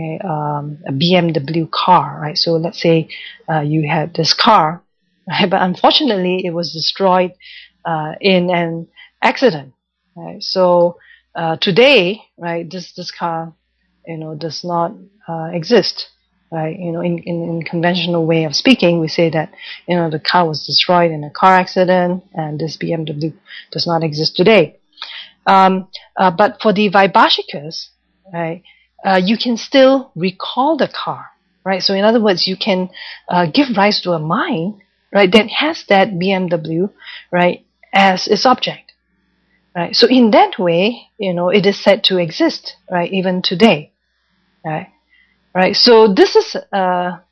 a BMW car, right? So let's say you had this car. Right, but unfortunately, it was destroyed in an accident. Right? So today, right, this car, does not exist. Right? In conventional way of speaking, we say that the car was destroyed in a car accident, and this BMW does not exist today. But for the Vaibhashikas, right, you can still recall the car. Right? So in other words, you can give rise to a mind, right, that has that BMW, right, as its object, right. So in that way, it is said to exist, right, even today, right. Right. So this is an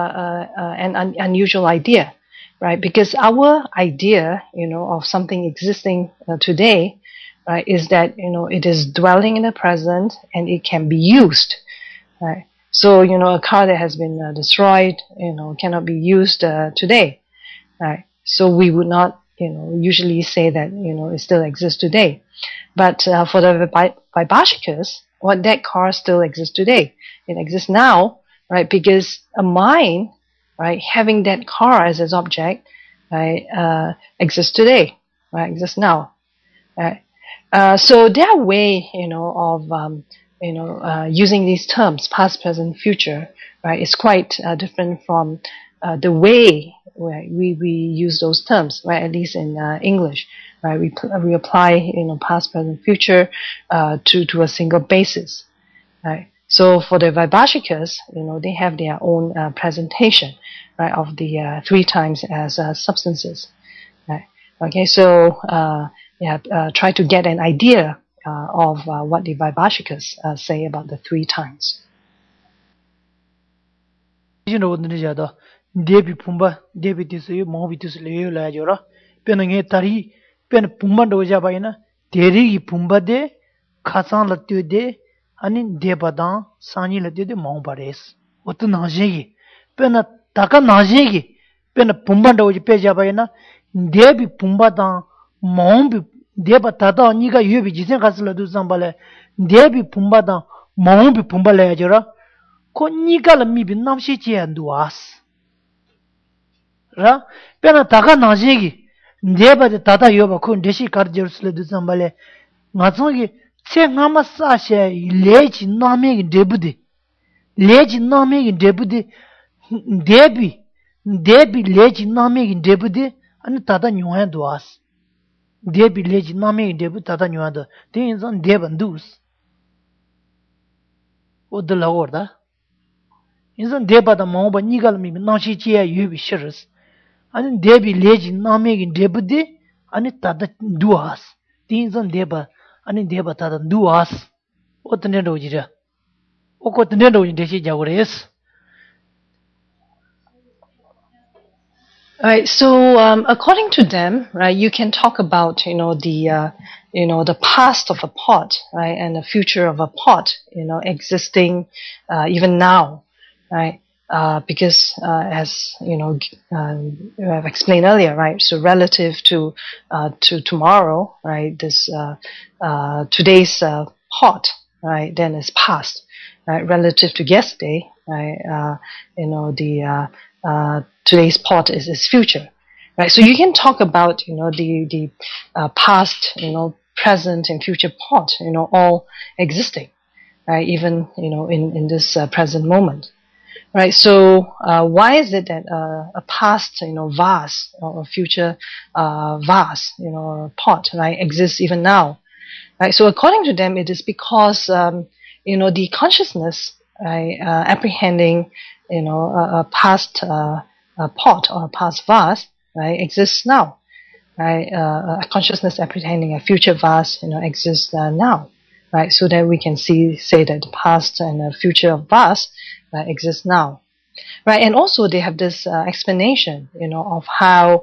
unusual idea, right, because our idea, of something existing today, right, is that it is dwelling in the present and it can be used, right. So a car that has been destroyed, cannot be used today. Right. So we would not, usually say that, it still exists today. But for the Vaibhashikas, that car still exists today. It exists now, right, because a mind, right, having that car as its object, right, exists today, right, exists now. Right. So their way, of, using these terms, past, present, future, right, is quite different from the way we use those terms, right? At least in English, right? We apply past, present, future to a single basis, right? So for the Vaibhashikas, they have their own presentation, right, of the 3 times as substances, right? Okay, so try to get an idea of what the Vaibhashikas say about the 3 times. Debi Pumba, Debi Tisu, Mobitus Leo Lajora, Penang Tari, Pen Pumba Dojabaina, Deri Pumba de, Kasan Latu de, Anin Debadan, Sani Latu de Mombares, Otunajegi, Pena Taka Najegi, Pena Pumba Dojabaina, Debi Pumba dan, Mombi, Deba Tata, Niga Yubi, Jisan Casla do Zambale, Debi Pumba dan, Mombi Pumba Lajora, Konika la Mibi Namshi and Duas. Ra pena taka najegi ndeba de tata yoba ko ndeshi karjersle du sambale ngatsongi che ngama sa she leji name gi debude ndebi Debi leji nami in debude and tada nyuan duas. Debi leji nami in debu tada nyuan. Things on debandus. O the lord. Isn't deba the moba nigal me nashi chia you be shirts. And debi leji nami in debude and tada duas. Things on deba and deba tada duas. What the nedo jira? O got the nedo in deshi jawres. Right. So, according to them, right, you can talk about, the past of a pot, right, and the future of a pot, existing, even now, right? Because, as you have explained earlier, right? So, relative to tomorrow, right? This today's pot, right? Then is past, right? Relative to yesterday, right? Today's pot is future, right? So you can talk about the past, present and future pot, all existing, right? Even in this present moment, right? So why is it that a past vase or a future vase pot, right, exists even now, right? So according to them, it is because the consciousness, right, apprehending a past pot or a past vase, right, exists now, right? A consciousness apprehending a future vase, exists now, right? So that we can say that the past and the future of vase exists now, right? And also they have this explanation, of how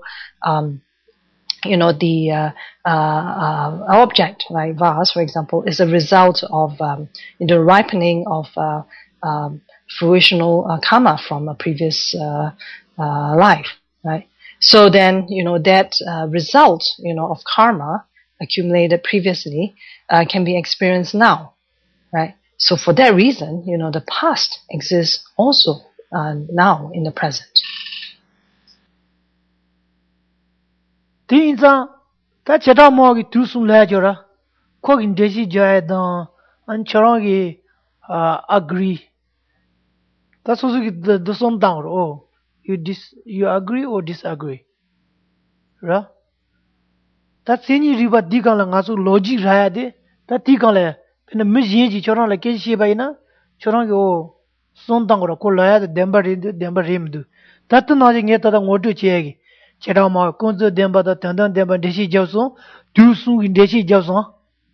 the object, like vase, for example, is a result of the ripening of fruitional karma from a previous life, right? So then, that result, of karma accumulated previously can be experienced now, right? So for that reason, the past exists also now in the present. Things are that cheta mogi tusum lajora. Cooking desi jaydan and charangi agree. That's also the song down. Oh, you agree or disagree, right? That's any riba digan lang asu logic raya de. That digan le. Pina mizi chorang la keshi ba ina. Chorang oh song down ko laya de demba rim du. That na jinge tada ngotu chegi. Cheta ma kunzu demba da tandan demba desi jawso. Du su in desi jawso.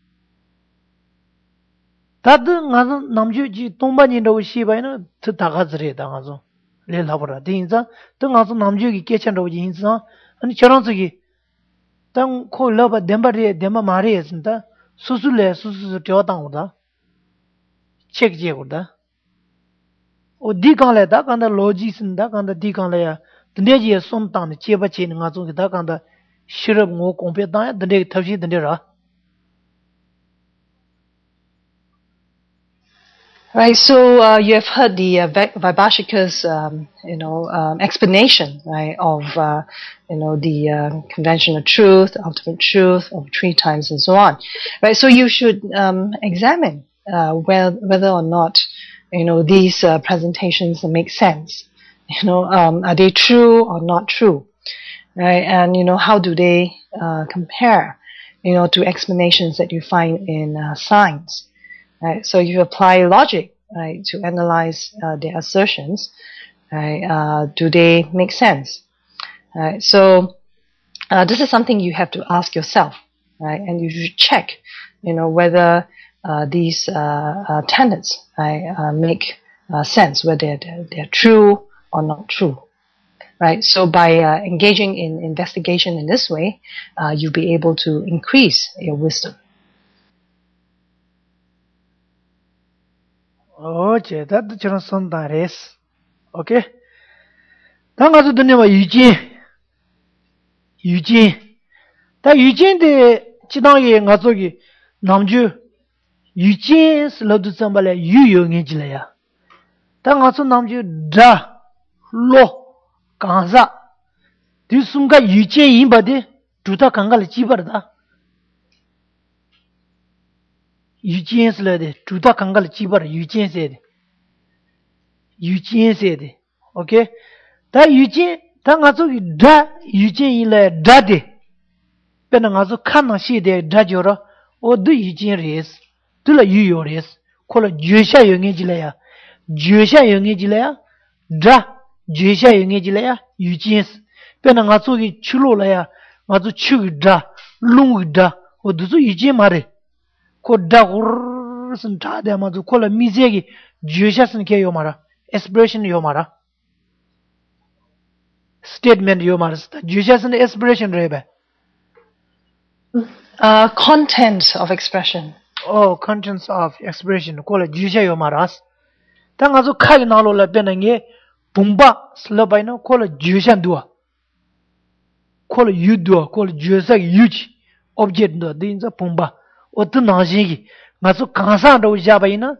Tad nga namju ji tomba ni ndo shi ba ina tu daga zre da nga zo. Le labora de inza. Tu nga zo namju ki kechan ro ji inza. Ani chorang su ki tang ko laba demba mari esinta susu tyo tang uda check je uda o di kan le da kan da logi sin da kan da di kan le ya dne ji som tang ne che ba che nga zo da kan da shirab ngo kompe da ya dne thashi dne ra. Right, so you have heard the Vaibhashika's, explanation, right, of, the conventional truth, ultimate truth of 3 times and so on, right? So you should examine whether or not, these presentations make sense. Are they true or not true, right? And how do they compare, to explanations that you find in science. Right, so you apply logic, right, to analyze their assertions. Right, do they make sense? Right, so this is something you have to ask yourself, right, and you should check, whether these tenets, right, make sense, whether they're true or not true. Right, so by engaging in investigation in this way, you'll be able to increase your wisdom. Oh, che that the chana son da res. Okay. Tang azu dne ma yujin. Da yujin de chidang ye nga zo gi namju yujin sladu sambale yu ngi jile ya. Da nga zo namju da lo kanza. Di sunga yujin yin ba de duta kangal chibar da. Yujin slade duta kangal chibar yujin se de. Okay, 다 유진 다 가서 다 유진이래 다데 배나 가서 칸나 시데 다죠라 어디 유진레스 둘라 유요레스 콜라 주샤 영해질래야 주샤 영해질래야 다 주샤 영해질래야 유진스 배나 가서 이 출로라야 가서 추다 룽다 어디서 유진 말해 코다 우르슨 다데 마도 콜라 미제기 주샤스는 게 요마라 expression 요마라 statement 요마라 주샤스는 expression 레베 Content of expression. Oh, contents of expression. Kola juja yo maras. Tang azu kai nalo la benange bumba slabai no kola jujan dua. Kola yu dua, kola juja yuji object no dinza bumba. Otu najigi. Ngazu kansa do jabai na.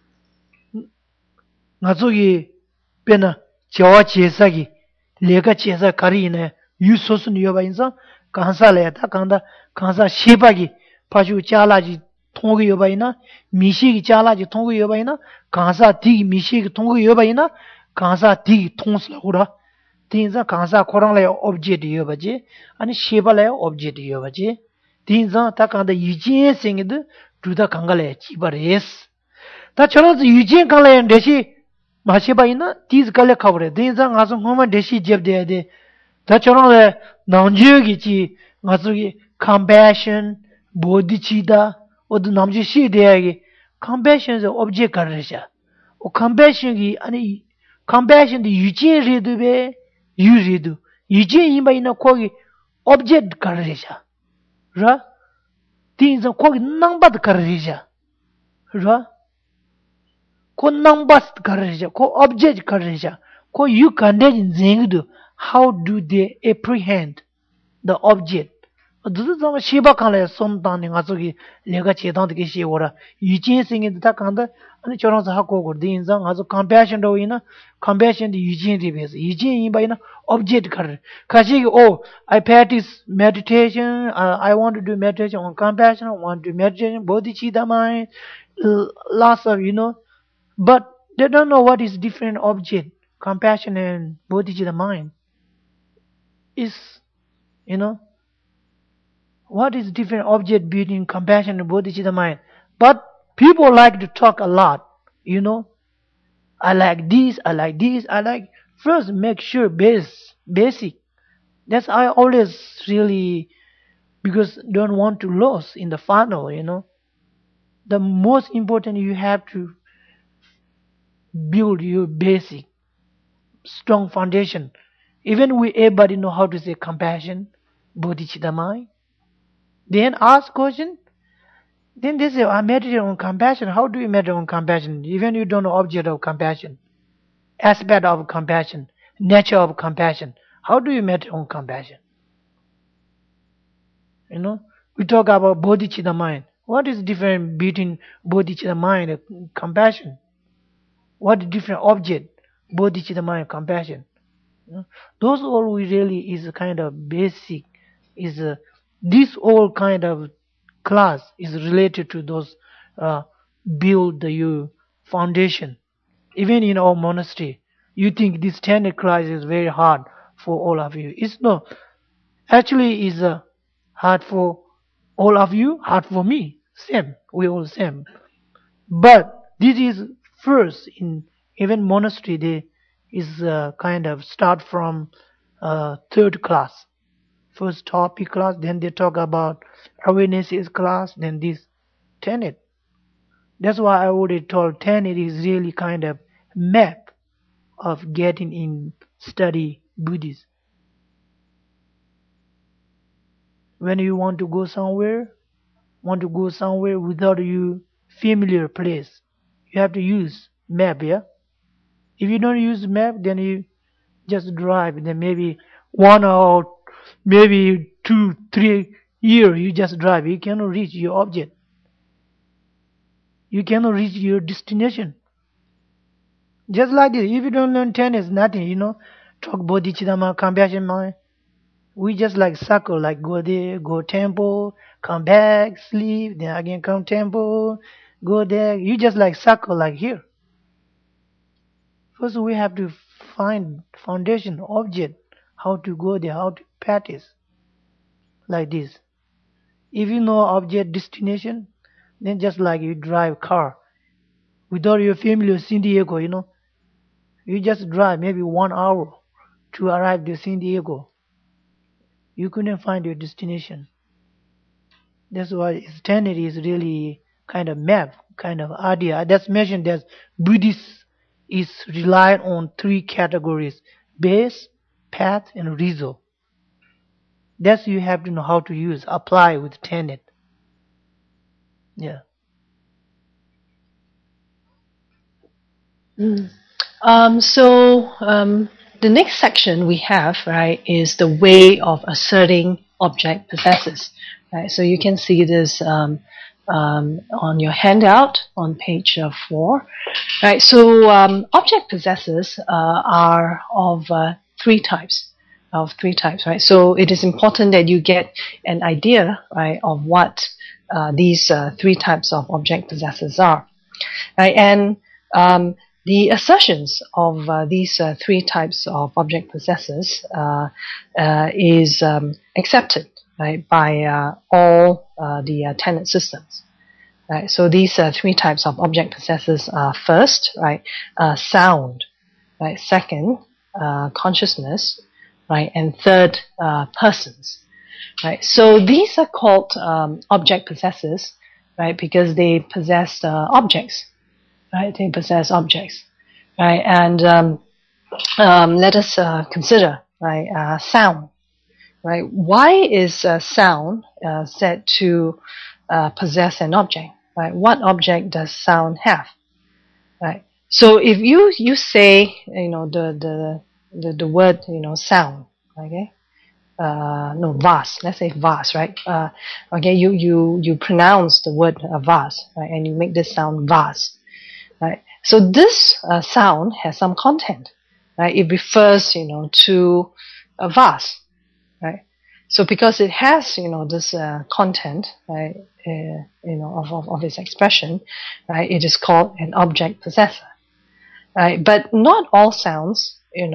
Ngazu gi bena jawa chesa gi lega chesa kari ne yu sosun yo ba insa kansa le ta kanda kansa sheba gi pashu chala ji 통고 여바이나 미시기 잘라지 통고 여바이나 강사 디 미시기 통고 여바이나 강사 디 통슬고라 딘자 강사 코랑래 오브젝트 여바지 아니 쉐발래 오브젝트 여바지 딘자 타칸다 유진 생이드 두다 강갈래 지바레스 다 저런 유진 강래 대시 마시바이나 디즈 갈래 커버레 딘자 가서 호만 대시 접대야데 다 저런 나온지기지 가서기 compassion bodhicitta और नामजी she they आएगी compassion से object कर रहे हैं और compassion की अने compassion दी युचे रेदु बे यू रेदु युचे ही बाई ना कोई object कर रहे हैं रा तीन से कोई नंबर कर रहे हैं रा को नंबर कर रहे हैं को object कर रहे हैं को you condition जेंगदु how do they apprehend the object दुदु जमा शिबा खाले सोमताने गासोगी लेगा चेतां के शी ओरा युचिन सिंगे ता कांदा अनि चोरन सा को गो दिन जंग गासो कंपैशन दो इना कंपैशन दी युचिन रिबेस युचिन इ बाइना ऑब्जेक्ट कर काशी ओ आई practice meditation I want to do meditation on compassion I want to do meditation bodhicitta mind lots of but they don't know what is different object compassion and bodhicitta mind is what is different object between compassion and bodhicitta mind? But people like to talk a lot, I like this, I like this, I like. First, make sure basic. That's I always really, because don't want to lose in the final, The most important you have to build your basic, strong foundation. Even we everybody know how to say compassion, bodhicitta mind. Then ask question. Then they say, I meditate on compassion. How do you meditate on compassion? Even you don't know object of compassion, aspect of compassion, nature of compassion. How do you meditate on compassion? We talk about bodhicitta mind. What is different between bodhicitta mind and compassion? What is different object? Bodhicitta mind and compassion. Those all we really is a kind of basic, this whole kind of class is related to those build your foundation. Even in our monastery, you think this 10 class is very hard for all of you. It's no. Actually, it's hard for all of you, hard for me. Same. We all same. But this is first in even monastery. They is kind of start from third class. First topic class, then they talk about awareness is class, then this tenet. That's why I already told tenet is really kind of map of getting in study Buddhism. When you want to go somewhere without you familiar place, you have to use map, yeah? If you don't use map, then you just drive, then maybe 1 hour, maybe 2-3 years you just drive. You cannot reach your object. You cannot reach your destination. Just like this, if you don't learn tennis, nothing, talk bodhicitta, compassion mind. We just like circle, like go there, go temple, come back, sleep, then again come temple, go there. You just like circle like here. First we have to find foundation object, how to go there, how to practice like this. If you know object destination, then just like you drive car without your familiar San Diego, you just drive maybe 1 hour to arrive to San Diego. You couldn't find your destination. That's why eternity is really kind of map, kind of idea. That's mentioned that Buddhist is relied on 3 categories: base, path, and result. That's you have to know how to use, apply with tenet. Yeah. The next section we have, right, is the way of asserting object possessors. Right, so you can see this on your handout on page 4. Right, so object possessors are of 3 types. Right. So it is important that you get an idea, right, of what these 3 types of object possessors are. Right, and the assertions of these 3 types of object possessors is accepted, right, by all the tenet systems. Right, so these 3 types of object possessors are first, right, sound, right, second, consciousness, right, and third, persons. Right, so these are called object possessors, right, because they possess objects. Right, they possess objects, right, and let us consider, right, sound, right. Why is sound said to possess an object, right? What object does sound have, right? So if you say, the word, sound, okay, no, vase. Let's say vase, right? Okay, you pronounce the word vase, right, and you make this sound vase. Right. So this sound has some content, right? It refers, to a vase, right? So because it has, this content, right, of its expression, right, it is called an object possessor, right? But not all sounds,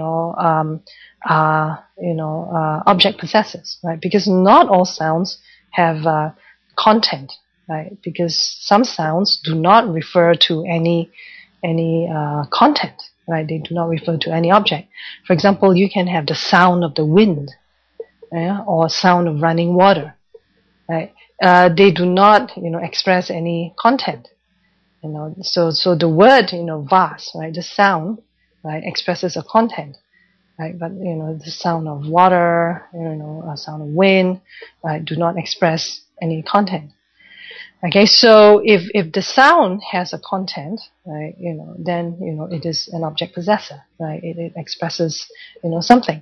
are, object possessors, right? Because not all sounds have content. Right, because some sounds do not refer to any content. Right, they do not refer to any object. For example, you can have the sound of the wind, or sound of running water. Right, they do not, express any content. So the word, vase, right, the sound, right, expresses a content. Right, but the sound of water, a sound of wind, right, do not express any content. Okay, so if the sound has a content, right, then it is an object possessor, right? It expresses something.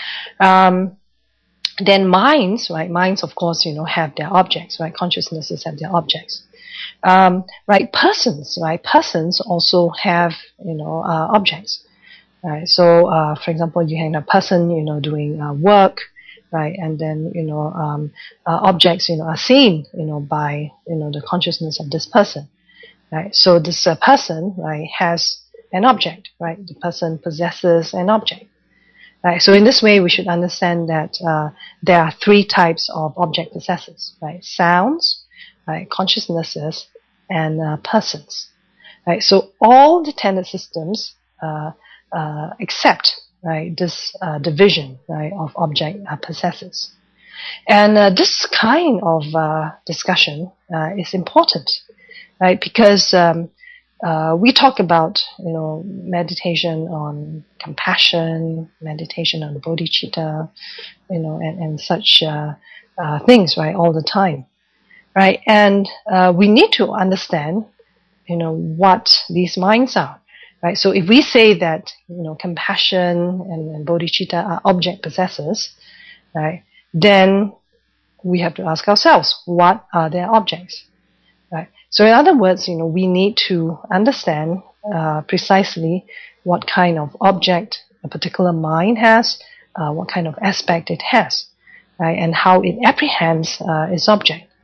Then minds, right? Minds, of course, have their objects, right? Consciousnesses have their objects. Right? Persons, right? Persons also have objects. Right? So, for example, you have a person doing work. Right, and then objects are seen by the consciousness of this person. Right, so this person, right, has an object. Right, the person possesses an object. Right, so in this way we should understand that there are 3 types of object possessors. Right, sounds, right, consciousnesses, and persons. Right, so all the tenet systems accept, right, this division, right, of object possessors. And this kind of discussion is important, right, because we talk about meditation on compassion, meditation on bodhicitta, and such things, right, all the time, right, and we need to understand what these minds are. Right, so if we say that compassion and bodhicitta are object possessors, right, then we have to ask ourselves, what are their objects? Right. So in other words, we need to understand precisely what kind of object a particular mind has, what kind of aspect it has, right, and how it apprehends its object.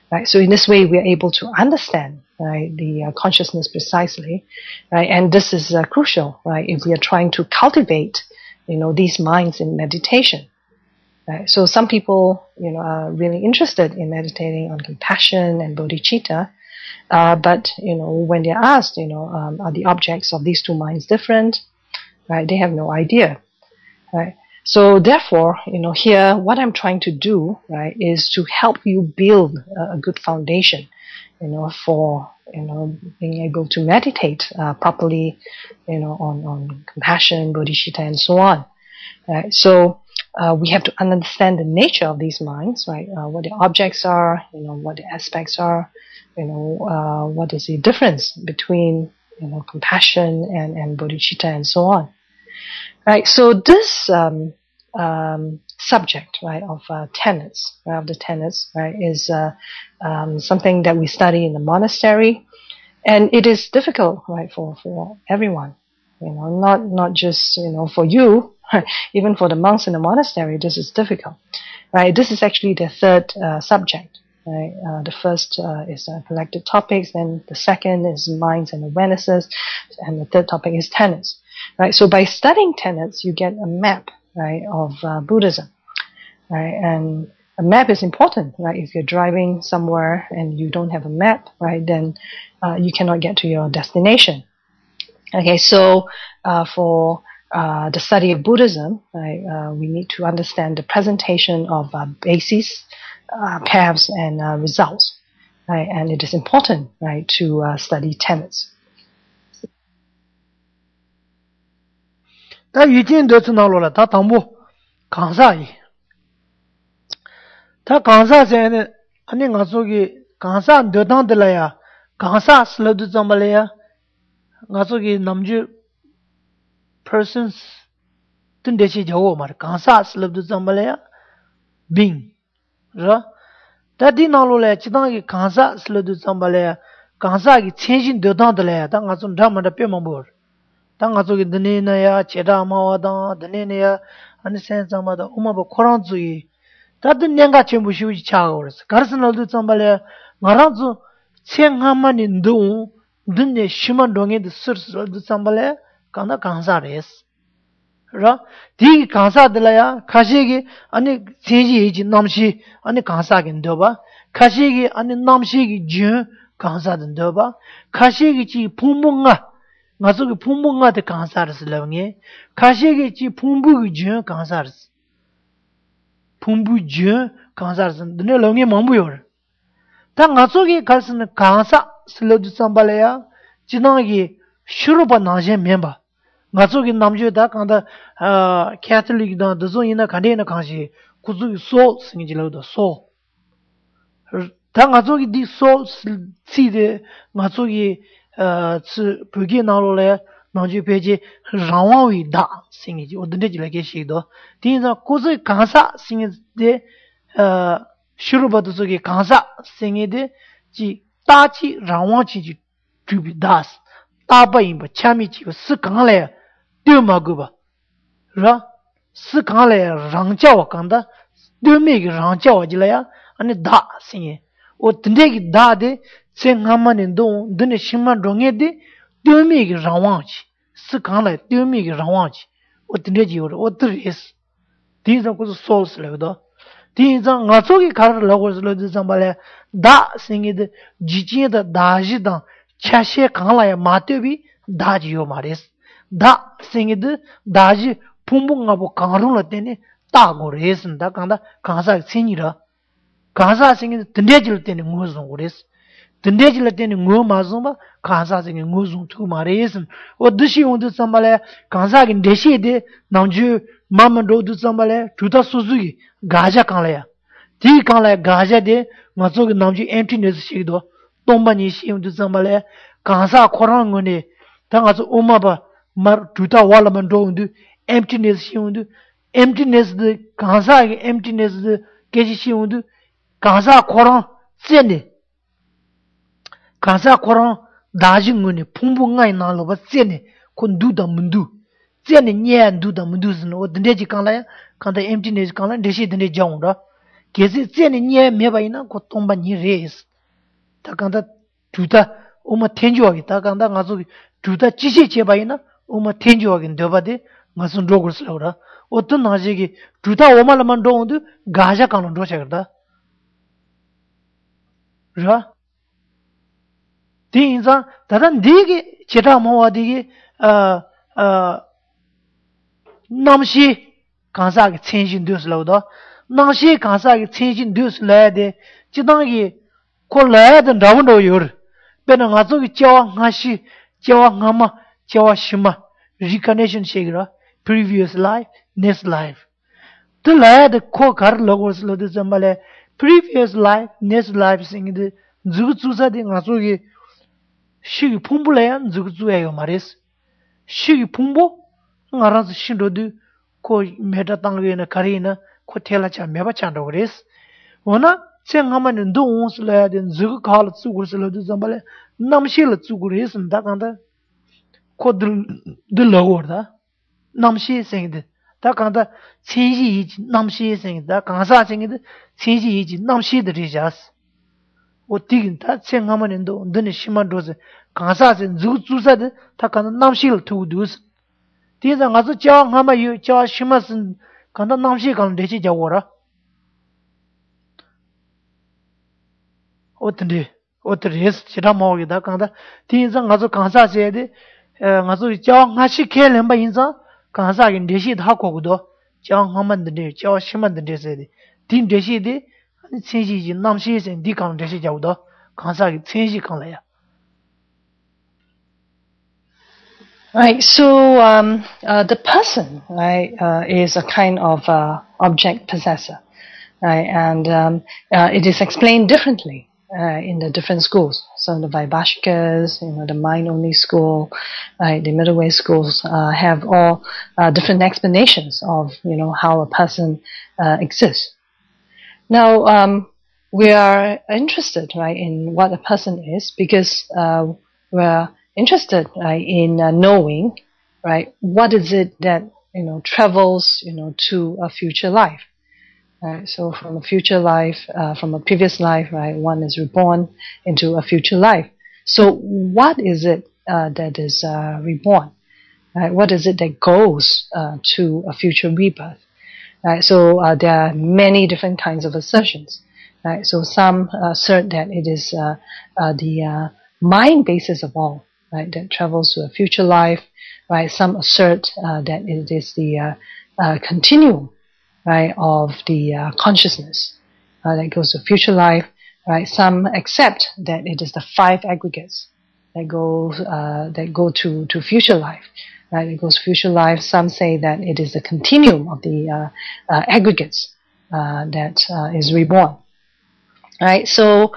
Right? So in this way, we are able to understand, right, the consciousness precisely, right? And this is crucial, right, if we are trying to cultivate, these minds in meditation. Right? So some people, are really interested in meditating on compassion and bodhicitta, but when they're asked, are the objects of these two minds different? Right? They have no idea. Right? So therefore, here what I'm trying to do, right, is to help you build a good foundation, for being able to meditate properly, on compassion, bodhicitta, and so on. Right? So we have to understand the nature of these minds, right? What the objects are, what the aspects are, what is the difference between compassion and bodhicitta, and so on. Right, so this subject, right, of tenets, right, of the tenets, right, is something that we study in the monastery, and it is difficult, right, for everyone, not just for you, even for the monks in the monastery, this is difficult, right? This is actually the third subject. Right? The first is collected topics, then the second is minds and awarenesses, and the third topic is tenets. Right? So by studying tenets, you get a map, right, of Buddhism. Right? And a map is important, right? If you're driving somewhere and you don't have a map, right, then you cannot get to your destination. Okay, so for the study of Buddhism, right, we need to understand the presentation of bases, paths, and results, right? And it is important, right, to study tenets. 다 유진도 지나로라 다 당부 강사이 다 강사세는 아니 가속이 강사 너당들라야 강사 슬로드 점발이야 가속이 남주 persons 든데시 저거 말 강사 슬로드 점발이야 being 라 다디 나로래 지당이 강사 슬로드 점발이야 강사기 천신 너당들라야 다 가속 담마다 뼈만 당가족이 드네나야 제다마와다 드네나야 아니 센상마다 오마보 코란주이 다든 년가 전부 쉬우지 차고 그랬어 가르스널도 잠발에 마란주 생하만이 너 드네 심한 동에도 스르스도 잠발에 간다 강사레스 라 디 강사들라야 가시기 아니 제지지 남시 아니 강사긴 더봐 가시기 아니 남시기 주 강사든 더봐 가시기 지 풍문가 가족이 풍부가데 강사르스 러게 가시게지 풍부지 강사르스 풍부지 강사르스 너네 렁게 mam부요 다 가족이 갈스는 강사 슬로드 삼발이야 지나기 슈르바 나제 멤버 가족이 남주다 간다 캐톨릭다 도존이나 간데나 강시 구주 소 생기지로도 소 다 가족이 디소 시데 가족이 부기 나로래 나주 페이지 라와위다 생이지 어딘지 라게 시도 디자 고즈 강사 생이데 슈르바도 저기 강사 생이데 지 따지 라와지 주비다스 따바임바 참이지 스강래 дө마고바 라 스강래 랑자와 간다 дө메기 랑자와지라야 아니 다 생이 어딘지 다데 생하만인도 드네 심만 롱에데 дө미기 라왕지 스칸라 дө미기 라왕지 어딘지요 어드레스 디자고서 솔스레도 디자 나초기 카르라고스로드 잠발에 다 생이데 지지에다 다지다 차셰 칸라야 마테비 다지요 마레스 다 생이데 다지 풍풍하고 강루라테네 따고레스다 간다 강사 생이라 강사 생이데 든데질 때는 무슨 그레스 든데질 때는 뭐 맞음바 강사생이 무슨 투 말이슨 어디시 온도 삼발에 강사긴 대시데 남주 마만도도 삼발에 주다 수수기 가자 강래야 디 강래 가자데 맞고 남주 emptiness 시도 동반이 시온도 삼발에 강사 코랑 거네 당가서 오마바 마 주다 warlaman도 emptiness 시온도 emptiness 드 강사의 emptiness 드 계시 시온도 강사 코랑 쎄네 강사 코랑 다징군이 풍부가이 나로바 쎄네 콘두다 문두 쎄네 녜 두다 문두스는 어딘지 강라야 간다 emptiness 강라 대시 든데 정다 gezi zeni nye meba ina ko tomba ni res ta kanda duda oma tenjo gi ta kanda ngaso duda chichi cheba ina oma tenjo gi ndoba de ngaso ndogurs laura otun naji gi duda oma laman dondu gaja kan ndo chagarda ra di inza dadan digi cheta mawa digi namshi kansa gi chenjin dus lauda namshi kansa gi chenjin dus la de chidang gi ko la de ndawndo yor bena ngazo gi chawa ngashi chawa ngama chawa shima reincarnation shegra previous life next life the la de ko kar logos lo de zambale previous life next life sing de zugu zusa de ngazo gi shigi pumbu la yan zugu zuya yo maris shigi pumbu ngaraz shindo de ko meta tangge na kari na ko thela cha meba chando gres ona che ngama ne ndo uns la den zugu khal tsugur selo de zambale namshi la tsugur is nda kanda ko de logor da namshi sing de ta kanda cheji yi namshi sing da kansa sing de cheji yi namshi de rijas o tigin ta che ngama ne ndo ndene shima doze kansa sen zugu zusa de ta kanda namshi la tu dus Tiza nga su chawa ngama yu chawa shima sin kanda namshi kan dechi jawara. Otandi res chira mawa da kanda tiza nga su kansa se de nga su chawa ngashi ke lemba inza kansa kin dechi dha kogudo chawa ngama dende chawa shima dende se de tin dechi de chenshi ji namshi sen di kan dechi jawdo kansa ki chenshi kan la ya. Right, so the person, right, is a kind of object possessor, right, and it is explained differently in the different schools. So the Vaibhashikas, the mind-only school, right, the middle way schools have all different explanations of how a person exists. Now we are interested, right, in what a person is because we're interested, right, in knowing, right, what is it that travels, to a future life. Right? So from a future life, from a previous life, right, one is reborn into a future life. So what is it that is reborn? Right? What is it that goes to a future rebirth? Right? So there are many different kinds of assertions. Right? So some assert that it is the mind basis of all. Right, that travels to a future life, right? Some assert that it is the continuum, right, of the consciousness that goes to future life, right? Some accept that it is the 5 aggregates that go to future life, right? It goes to future life. Some say that it is the continuum of the aggregates that is reborn. Right, so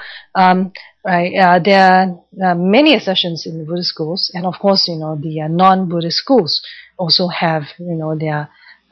there are many assertions in the Buddhist schools, and of course, the non-Buddhist schools also have, their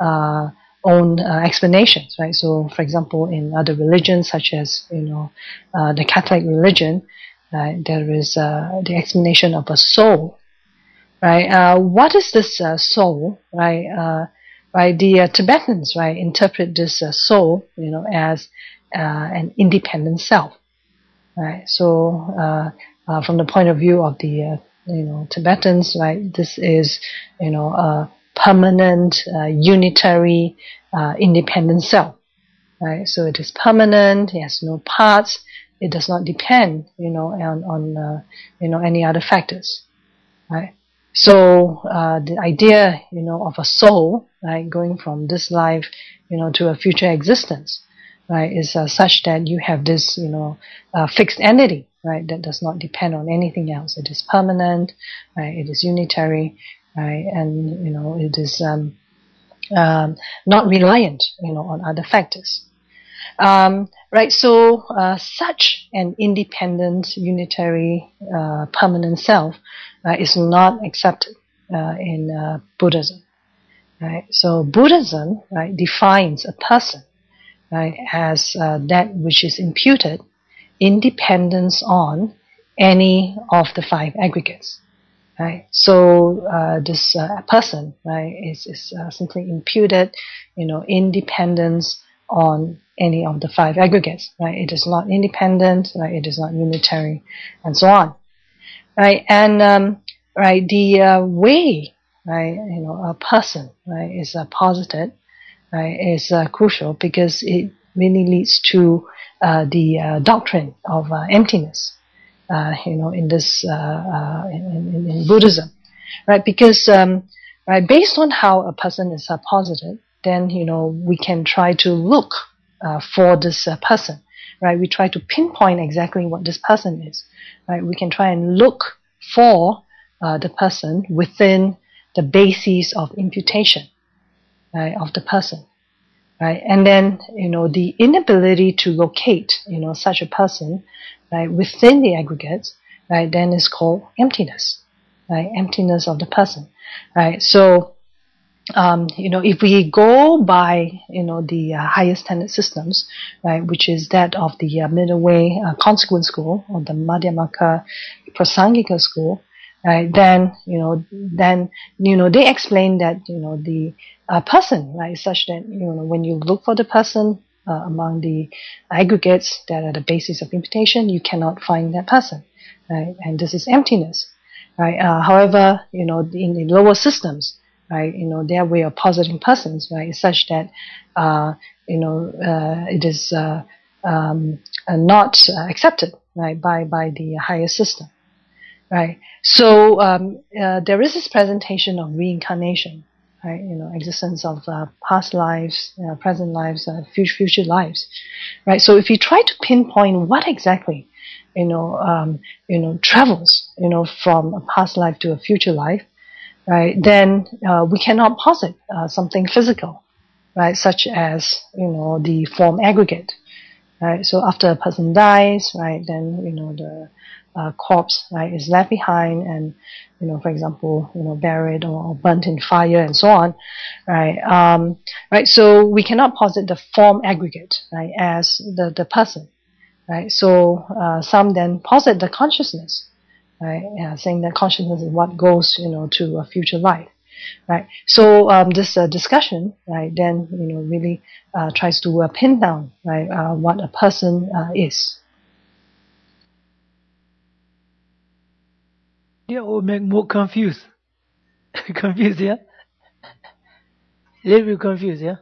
own explanations, right? So, for example, in other religions, such as the Catholic religion, there is the explanation of a soul, right? What is this soul, right? Right, the Tibetans, right, interpret this soul, as an independent self, right? So, from the point of view of the Tibetans, right, this is a permanent, unitary, independent self, right? So it is permanent. It has no parts. It does not depend, on any other factors, right? So the idea, of a soul, right, going from this life, to a future existence, right, is such that you have this, fixed entity, right, that does not depend on anything else. It is permanent, right, it is unitary, right, and, it is not reliant, on other factors. Right, so such an independent, unitary, permanent self is not accepted in Buddhism. Right, so Buddhism, right, defines a person, right, as that which is imputed in dependence on any of the 5 aggregates. Right, so this person, right, is simply imputed, in dependence on any of the 5 aggregates, right? It is not independent, right? It is not unitary, and so on, right? And right, the way, right, a person, right, is posited, right, is crucial because it really leads to the doctrine of emptiness, in this in Buddhism, right? Because right, based on how a person is posited, then we can try to look for this person, right? We try to pinpoint exactly what this person is, right? We can try and look for the person within the basis of imputation, right, of the person, right? And then the inability to locate such a person, right, within the aggregates, right, then is called emptiness, right? Emptiness of the person, right? So if we go by the higher standard systems, right, which is that of the middle way consequent school or the Madhyamaka Prasangika school, right, then they explain that the person, right, is such that when you look for the person among the aggregates that are the basis of imputation, you cannot find that person, right, and this is emptiness, right. However, in the lower systems, right, their way of positing persons, right, is such that it is not accepted, right, by the higher system, right. So there is this presentation of reincarnation, right, existence of past lives, present lives, future lives, right. So if you try to pinpoint what exactly travels from a past life to a future life, right, then we cannot posit something physical, right, such as the form aggregate, right. So after a person dies, right, then the corpse, right, is left behind and for example buried or burnt in fire and so on, right. Right. So we cannot posit the form aggregate, right, as the person, right. So some then posit the consciousness, right, saying that consciousness is what goes to a future life, right. So this discussion, right, then really tries to pin down, right, what a person is. Yeah, or make more confused. Confused, yeah? Little bit confused, yeah?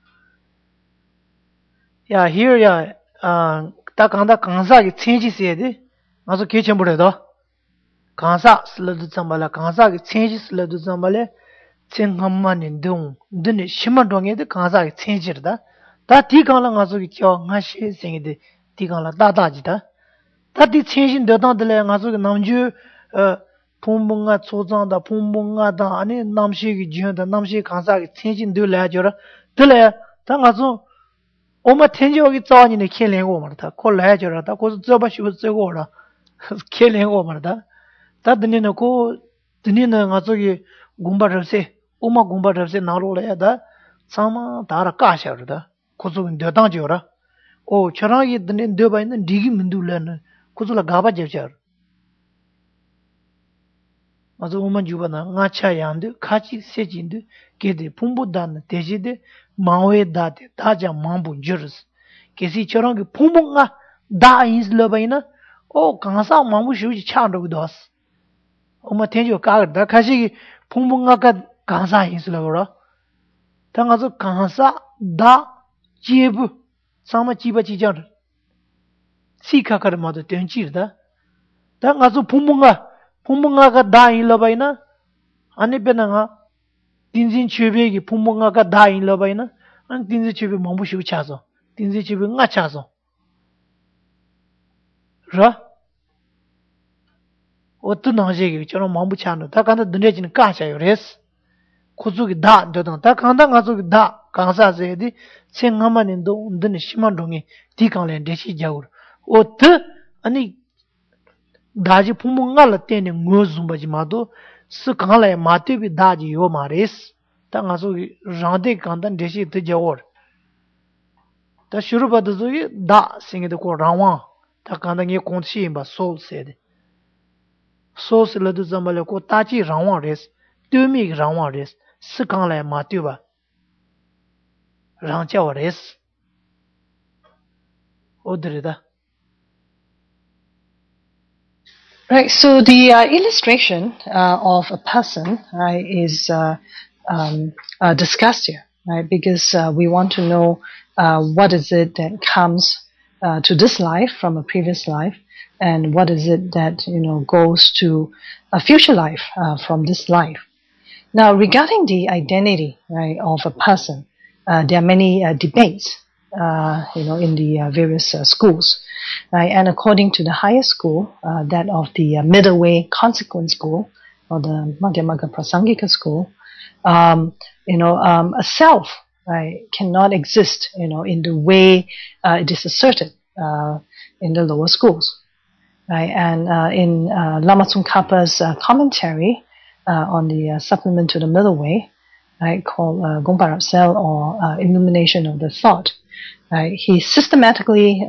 Yeah, here, yeah, ta kanda kansa ki tsenji siye de, maso kechen bude do. Kansa sila du zambala, kansa ki tsenji sila du zambale, tsen hamma ni dung, duni shima donge de kansa ki tsenji rida. Ta ti kanda nga so ki kyo nga she sengi de, ti kanda ta ta ji da. Ta ti tsenji do tang dile nga so ki namju, pumbu nga tsozang da, pumbu nga da, ane namshi ki jiyon da, namshi kansa ki tsenji do laya jora, dile, ta nga so, oma tenji ogi tsaani ne kien lengo marata, ko laya jora ta, ko zoba shibu tsego ora, kien lengo marata. Ta dini na ko, dini na nga so ki gumba rabse, oma gumba rabse naro laya da, tsama dara kaasha ora da, ko so ki dyo tangji ora. O, charangi dini dyo bayi na digi mindu laya na, ko so la gaba jebcha ora. Mazo oma juba na, nga cha yandu, kachi sechindu, kede pumbu dan teji de, mawe da de, da ja mambu njurus. Kesi charangi pumbu nga, da ins lo bayi na, o, kansa mambu shuji chan rogu dos. Oma tenji o kagar da, kashi ki pumbu nga ka kansa ins lo ora. Ta nga zo kansa, da, jebu, sama chiba chi chan, si kakar mato tenchir da. Ta nga zo pumbu nga ka da in lo bayi na, ane pe na nga, tinzin chebe ki pumbu nga ka da in lo bayi na, ane tinzin chebe mambu shuji chazo, tinzin chebe nga chazo. Ra? O tu nangje ki chano mambu chano, ta kanda dunre jini ka chayo res. Kuzu ki da dodang, ta kanda nga zo ki da, kansa se di, sen ngama nindo, undani shiman dongi, di kanglen deshi jawur. O tu, ane, daji pumbu nga la teni ngo zumba ji mato, si kangla ya mati bi daji yo ma res. Ta nga zo ki rangde kandan deshi tu jawur. Ta shurupa tu zo ki da singi de ko rangwaan, ta kanda nge kongshi imba sol se di. Sol se la tu zambale ko tachi rangwaan res, tumi rangwaan res, si kangla ya mati ba, rangcha wa res. Odrida. Right. So the illustration of a person is discussed here, right? Because we want to know what is it that comes to this life from a previous life, and what is it that goes to a future life from this life. Now, regarding the identity, right, of a person, there are many debates, in the various schools, right? And according to the higher school, that of the middle way consequent school, or the Madhyamaka Prasangika school, a self, right, cannot exist, in the way it is asserted in the lower schools, right? And in Lama Tsongkhapa's commentary on the supplement to the middle way, right, called Gongpa Rapsel, or Illumination of the Thought, right, he systematically,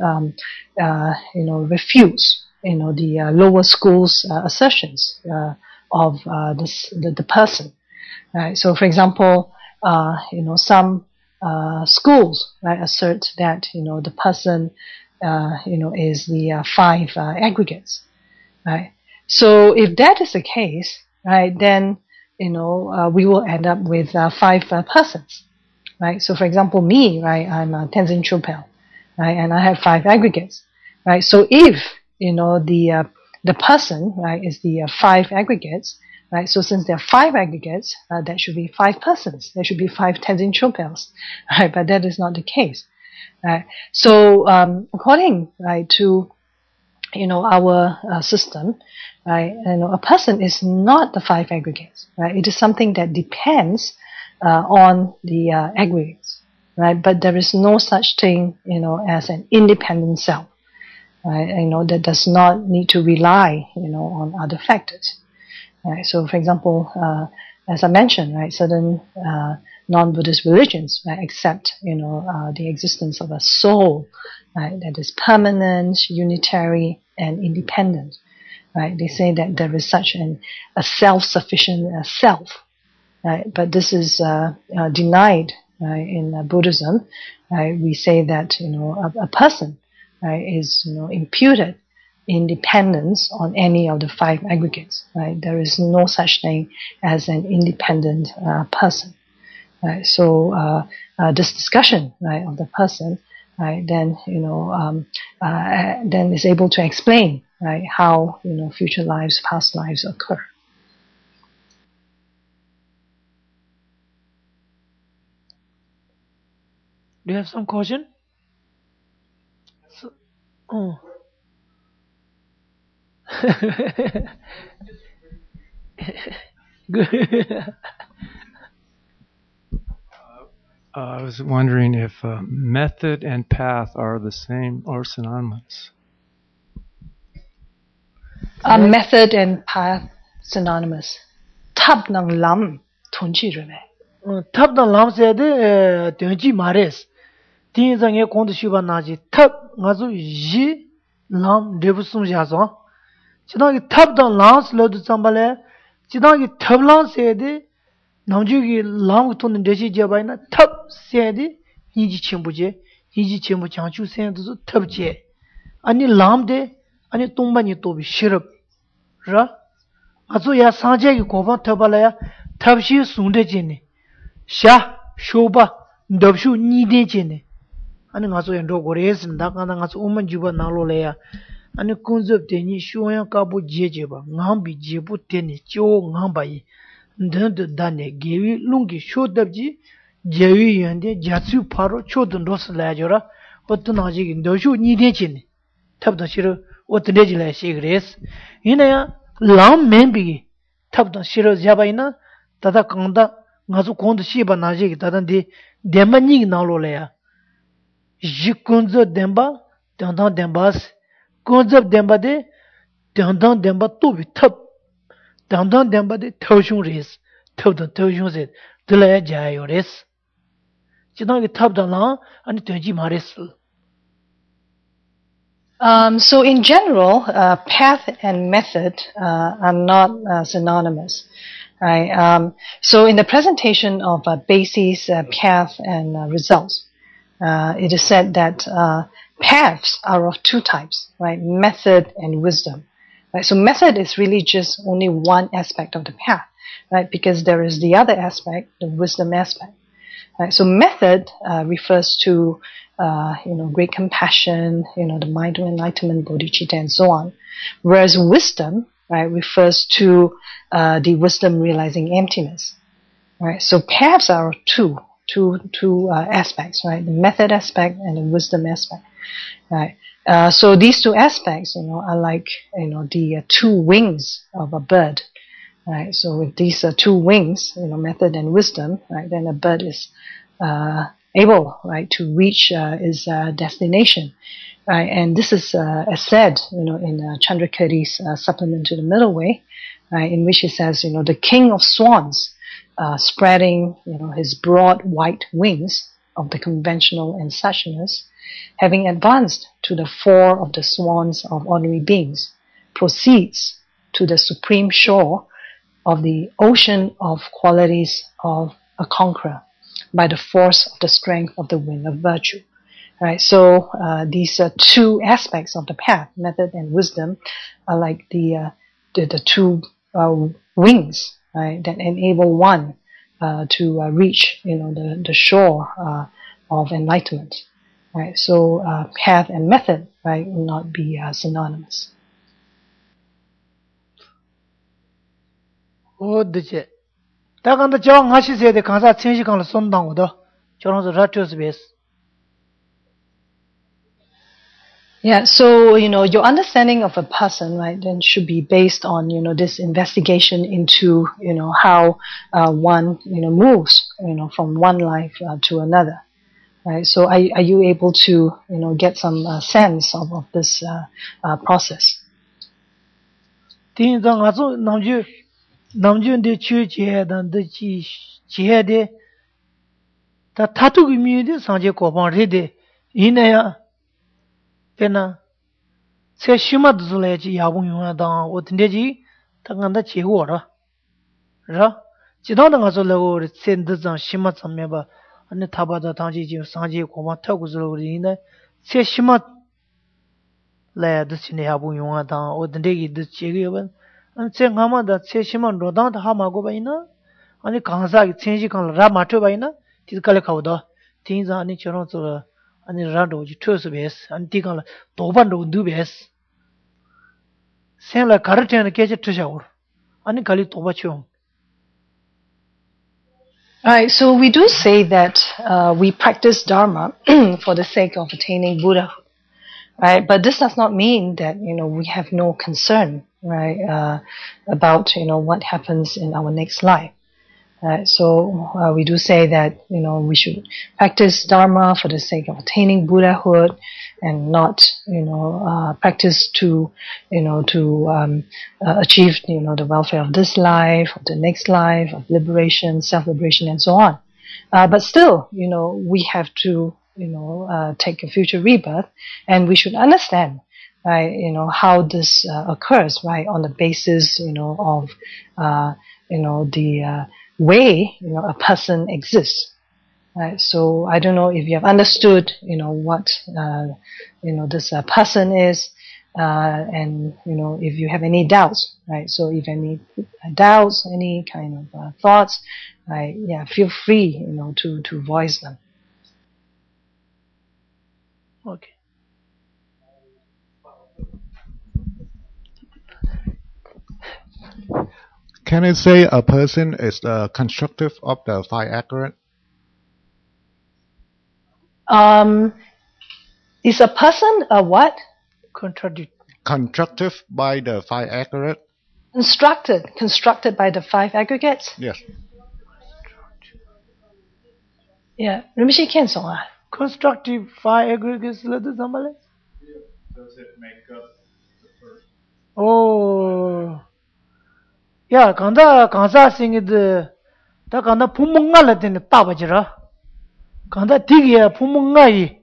refutes, the lower school's assertions of the person, right? So, for example, some schools, right, assert that the person, is the five aggregates, right? So, if that is the case, right, then we will end up with five persons, right? So, for example, me, right, I'm Tenzin Chopel, right, and I have five aggregates, right? So, if the person, right, is the five aggregates, right? So, since there are five aggregates, that should be five persons. There should be five Tenzin Chopels, right? But that is not the case, right? So, according, right, to our system, right, a person is not the five aggregates, right? It is something that depends on the aggregates, right? But there is no such thing, as an independent self, right? That does not need to rely, on other factors, right? So, for example, as I mentioned, right, certain non-Buddhist religions, right, accept, the existence of a soul, right, that is permanent, unitary, and independent, right? They say that there is such a self-sufficient self, right? But this is denied, right, in Buddhism, right? We say that a person, right, is imputed independence on any of the five aggregates, right? There is no such thing as an independent person, right? So this discussion, right, of the person, right, then then is able to explain, right, how future lives, past lives occur. Do you have some question? So, oh. Good. I was wondering if method and path are the same or synonymous. Method and path synonymous. Tab nang lam tunchi rime. Tab dan lam se de tenji mares. Tin zang ye kong de shuba na ji tab nga zo ji lam debu sum ja so. Chidang ki tab dan lam se lo du chambale. Chidang ki tab lam se de namju ki lam ton de ji ja bai na tab se de yi ji chimbu je. Yi ji chimbu changchu se de zo tab je. Ani lam de ani tongba ni to bi shirab. Ra azo ya sanje ki koban tabala ya tabshi sunde je ne. Sha shoba ndabshu ni de je ne. Ani ngaso yan ro gores nda kana ngaso oman juba na lo le ya. Ani kunzop de ni shoya ka bu je je ba ngambi je bu te ni cho ngamba yi. Ndan de dane gewi lungi sho dabji jewi yande jatsu paro cho dun ros la jora. Otu na ji ndabshu ni de je ne. Tab da shiro otu de je la shi gres. Ina ya lam membi tab da shiro jaba ina tada kanda ngaso kond shiba na ji tada de demba ni na lo le ya. Jikunzo demba dandan dembas kunzab demba de dandan demba to bi tab dandan demba de tawshun res tabdan tawshun se dila jayo res chidang ki tab dan la ani tenji mares. So in general, path and method are not synonymous, right? So in the presentation of bases, path, and results, it is said that paths are of two types, right? Method and wisdom. Right? So method is really just only one aspect of the path, right? Because there is the other aspect, the wisdom aspect. Right? So method refers to great compassion, the mind of enlightenment, bodhicitta, and so on. Whereas wisdom, right, refers to the wisdom realizing emptiness. Right? So paths are two aspects, right? The method aspect and the wisdom aspect. Right. So these two aspects, are like, the two wings of a bird. Right. So with these two wings, method and wisdom, right, then a bird is able, right, to reach its destination. Right. And this is as said, in Chandrakirti's supplement to the Middle Way, right, in which it says, the king of swans, spreading, his broad white wings of the conventional and suchness, having advanced to the fore of the swans of ordinary beings, proceeds to the supreme shore of the ocean of qualities of a conqueror by the force of the strength of the wind of virtue. Right. So these two aspects of the path, method and wisdom, are like the two wings, right, that enable one to reach, the shore of enlightenment. Right. So path and method, right, will not be synonymous. Oh, dije. Ta kanda jawa ngashi se de kansa chenshi kangla sondang udo. Chorong so ratios base. Yeah, so, your understanding of a person, right, then should be based on, this investigation into, how one, moves, from one life to another. Right. So are you able to, get some sense of this process? Tin zang aso namju de chu che dan de chi che de ta thatu gi mi de sanje ko ban re de ina ya pena se shima du le ji ya bu yong da o tin de ji ta ngan da che ho ra ji dang da so le o sen de zang shima zang me ba ane thaba da tang ji sanje ko ban ta gu zo ri ina se shima le de sin ya bu yong da o tin de gi de che ge ban an che ngama da che shima ro da ha ma go ba ina ane kansa gi chen ji kan ra ma to ba ina ti ka le khaw da tin za ani chorong so ani ra do ji thos bes an ti kan do ban do du bes sem la kar ten ke che thsha or ani kali to ba chong. Alright, so we do say that we practice Dharma for the sake of attaining Buddhahood, right? But this does not mean that, we have no concern, right, about, what happens in our next life. So we do say that, we should practice Dharma for the sake of attaining Buddhahood and not, practice to, achieve, the welfare of this life, of the next life, of liberation, self-liberation, and so on. But still, we have to, take a future rebirth, and we should understand, right, how this occurs, right, on the basis, of, the way, a person exists. Right? So I don't know if you have understood, what, this person is, and, if you have any doubts, right? So if any doubts, any kind of thoughts, right, yeah, feel free, to voice them. Okay. Can I say a person is the constructive of the five aggregate? Is a person a what? Constructive by the five aggregate? Constructed by the five aggregates? Yes. Yeah. Rinpoche Khen Song ah. Constructive five aggregates le de zambale? Does it make up the first? Oh. Yeah, kansa sing de ta kanda pumunga la den ta ba jira. Kanda tigi ya pumunga yi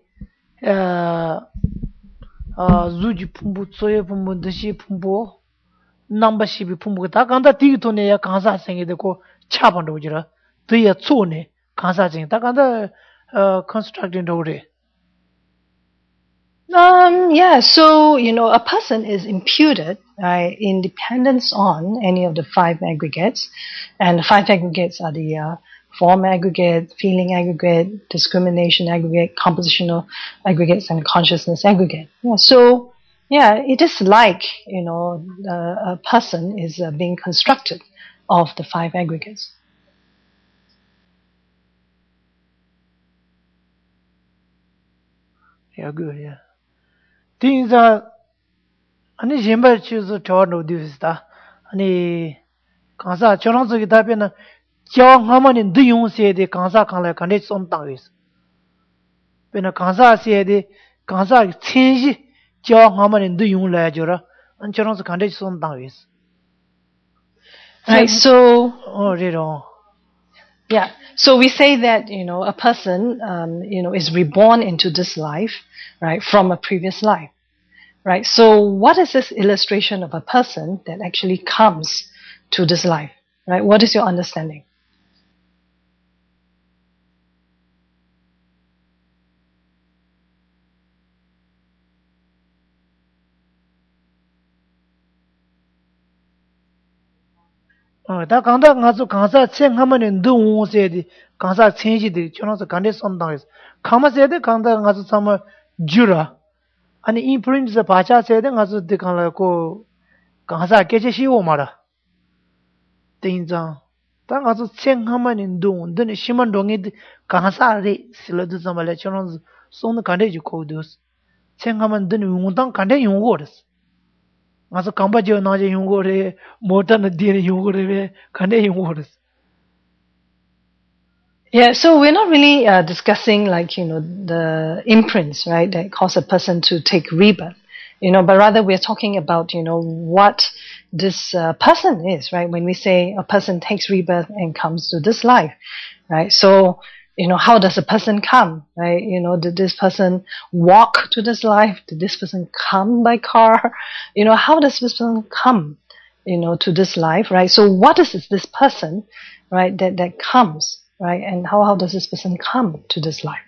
zuji pumbu tsoye pumbu dashi pumbu namba shibi pumbu ta kanda tigi to ne ya kansa sing de ko cha ban do jira. Tu ya tso ne kansa sing ta kanda constructing do re. Yeah, so, a person is imputed, right, in dependence on any of the five aggregates. And the five aggregates are the form aggregate, feeling aggregate, discrimination aggregate, compositional aggregates, and consciousness aggregate. Yeah, so, it is like, a person is being constructed of the five aggregates. Yeah, good, yeah. Things are, ani jemba choose to no this ta, ani kansa chonong zo kita pe na, jiao ngama ni du yung se de kansa kang la kande som tang wis. Pe na kansa se de kansa chen ji jiao ngama ni du yung la jo ra, an chonong zo kande som tang wis. Right, so oh, wrong. Yeah, so we say that, a person, is reborn into this life, right, from a previous life, right? So what is this illustration of a person that actually comes to this life, right? What is your understanding? Da kanda nga su kansa chen kama ni ndu wu se di kansa chen ji di chono su kande som tang is. Kama se di kanda nga su sama jura. Ani in print se pacha se di nga su di kanda ko kansa keche shi wo mara. Ting zang. Da nga su chen kama ni ndu wu. Dini shiman dongi di kansa re sila du zama le chono su song kande ju ko dus. Chen kama ni dini wu tang kande yung go des. Nga su kamba jo na je yung go re, mota na di re yung go re, kande yung go des. Yeah, so we're not really discussing the imprints, right, that cause a person to take rebirth, but rather we're talking about, what this person is, right? When we say a person takes rebirth and comes to this life, right? So, how does a person come, right? Did this person walk to this life? Did this person come by car? How does this person come, to this life, right? So what is this person, right, that comes? Right, and how does this person come to this life?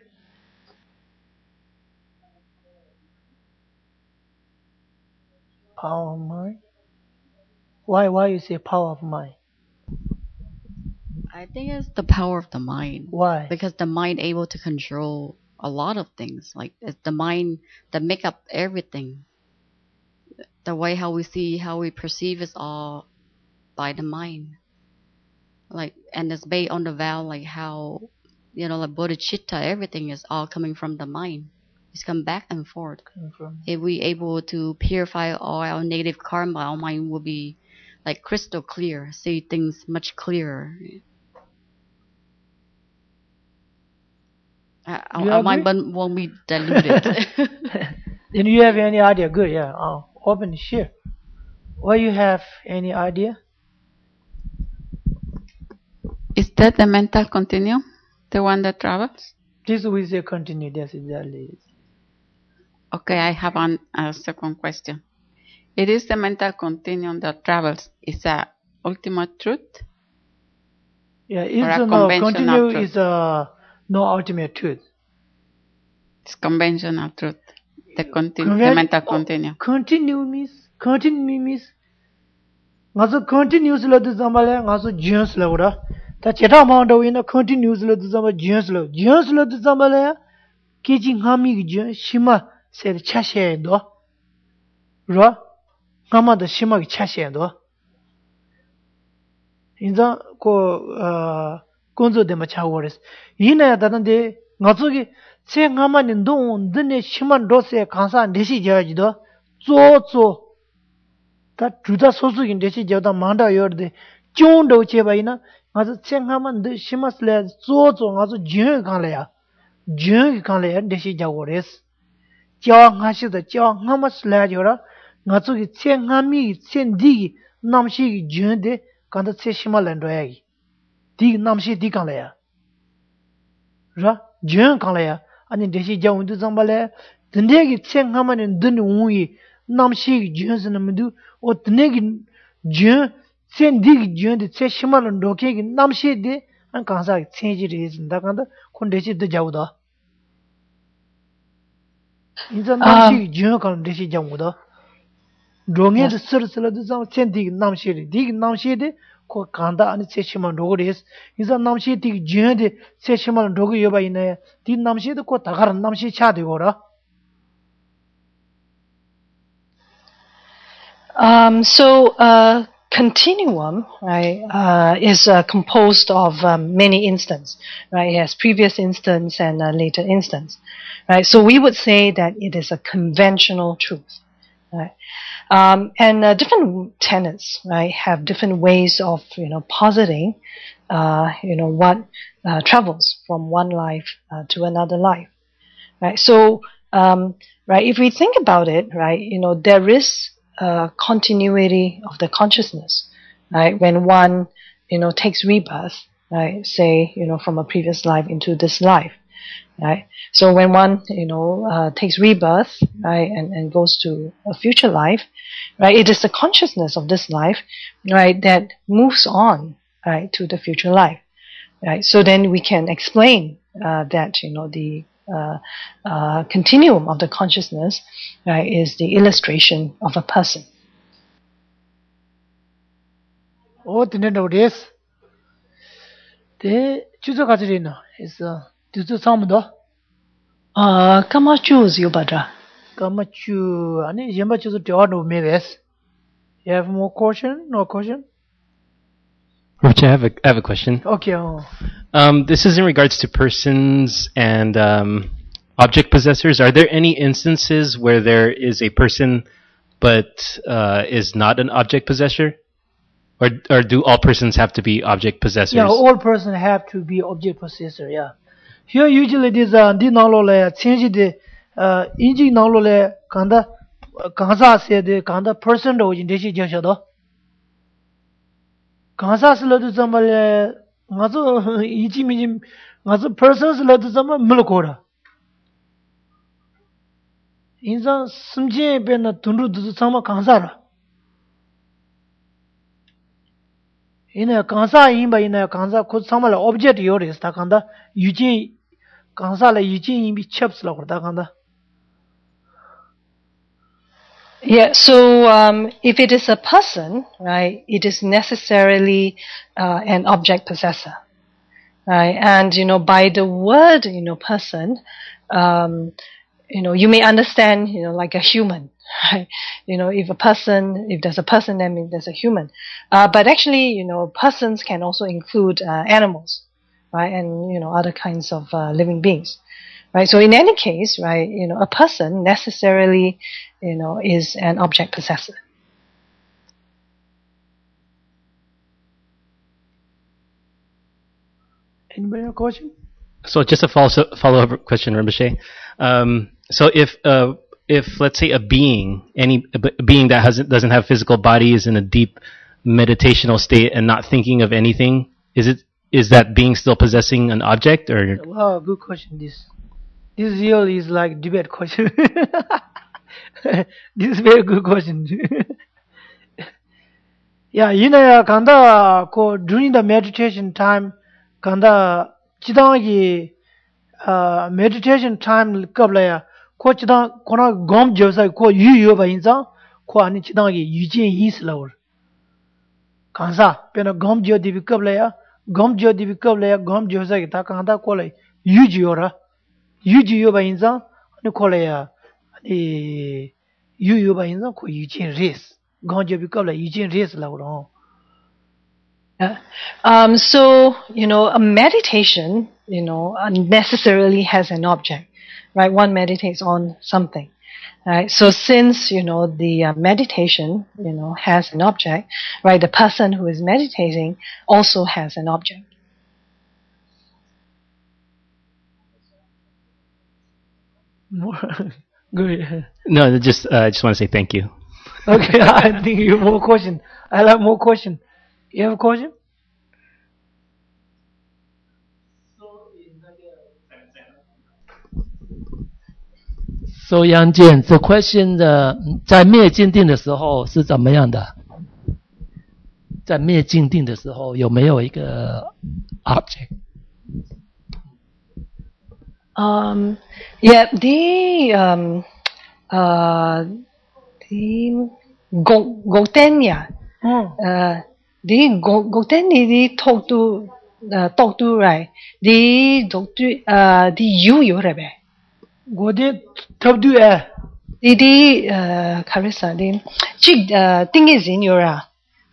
Power of mind. Why you say power of mind? I think it's the power of the mind. Why? Because the mind able to control a lot of things. Like it's the mind that make up everything. The way how we see, how we perceive is all by the mind. Like, and it's based on the vow, like how, like bodhicitta, everything is all coming from the mind. It's come back and forth. If we able to purify all our negative karma, our mind will be like crystal clear, see things much clearer. Our mind won't be diluted. Then you have any idea? Good, yeah. Open, share. Why you have any idea? Is that the mental continuum, the one that travels? This we say continue, that's exactly it. Okay, I have a second question. It is the mental continuum that travels. Is that ultimate truth? Yeah, it's no continuum is no ultimate truth. It's conventional truth. The mental continuum. Continue means ngaso continuous la du zambale ngaso joins la ora. Ta cheta amount of in a continuous la du zamba joins la du zambale kiji ngami gi shima se cha she do. Ro ngama da shima gi cha she do. Inza ko konzo de ma cha wores. Ina da dan de ngaso gi che ngama ni ndong dne shima do se kansa deshi jaji do. Zo ta juda sosu in deshi jada manda yorde chon do che bai na ngaso chenghaman de shimas le zo ngaso jeng kan le ya deshi jawores jaw ngashi da jaw ngamas le jora ngaso gi chenghami chendi namshi gi jeng de kan da che shima len do ya gi di namshi di kan le ya ra jeng kan le ya ani deshi jaw du zambale dende gi chenghaman den ui namshi gi jeng zna mdu o tne gi jeng sen dig jeng de che shimal ndo ke gi namshi de an kansa cheji re zin da kan da kon de chi de jaw da 인자 남시 주요간 되시 장우다. 롱에도 스르스르도 좀 첸디 남시리 디 남시데 코 간다 아니 세시만 로그레스 인자 남시 디 주요데 세시만 로그 여바이네 디 남시도 코 다가란 남시 차되고라. So continuum, right, is composed of many instances, right? It has previous instance and later instance, right? So we would say that it is a conventional truth, right? And different tenets, right, have different ways of, positing, what travels from one life to another life, right? So, right, if we think about it, right, there is continuity of the consciousness, right? When one, takes rebirth, right? Say, from a previous life into this life, right? So when one, takes rebirth, right, and goes to a future life, right? It is the consciousness of this life, right, that moves on, right, to the future life, right? So then we can explain that, the continuum of the consciousness, right, is the illustration of a person. Oh, the net of this. The Chuzakajina is to some do. Kamachu Yubadra. Kamachu, and Yamachu to order Mavis. You have more caution? No caution? Rich, I have a question. Okay. This is in regards to persons and object possessors. Are there any instances where there is a person but is not an object possessor? Or do all persons have to be object possessors? Yeah, all persons have to be object possessor, yeah. Here usually it is di nalole change the inji nalole kanda kansa se de kanda person do in deshi jasha do. Kansa se lo du zamale ngazo inji mi ngazo persons lo du zama mulkora. Inza simje be na tunru du zama kansa ra. Ina kansa imba ina kansa khud samala object yoris ta kanda yuji kansa la yuji imbi chaps la korda kanda. Yeah, so if it is a person, right, it is necessarily an object possessor, right? And by the word, person, you may understand, like a human, right? If there's a person, that means there's a human. But actually, persons can also include animals, right? And, other kinds of living beings, right? So in any case, right, a person necessarily, is an object possessor. Anybody have a question? So just a follow-up question, Rinpoche. So if let's say a being that doesn't have physical body is in a deep meditational state and not thinking of anything, is that being still possessing an object or? Wow, good question. This really is like debate question. This is very good question. Yeah, kanda ko during the meditation time, kanda chidangi meditation time kabla ko chidang kona gom josa ko yu ba inza ko ani chidangi yujin yis lawr. Kansa pena gom jo dibi kabla ya gom josa kita kanda ko le yujiyora yujiyo ba inza ani ko le ya yu ba inza ko yujin res gom jo bi kabla yujin res lawr. So, a meditation, necessarily has an object, right? One meditates on something, right? So since, the meditation, has an object, right? The person who is meditating also has an object. Good. No, I just want to say thank you. Okay, I think you have more question. I'll have more question. You have a question? So Yang Jian, the question 在灭静定的时候是怎么样的？在灭静定的时候有没有一个 object？ Yeah, the Gotenya. The Gotenya the talk to right. The the you rebe. Gode tabdu eh. The Carissa the chick thing is in your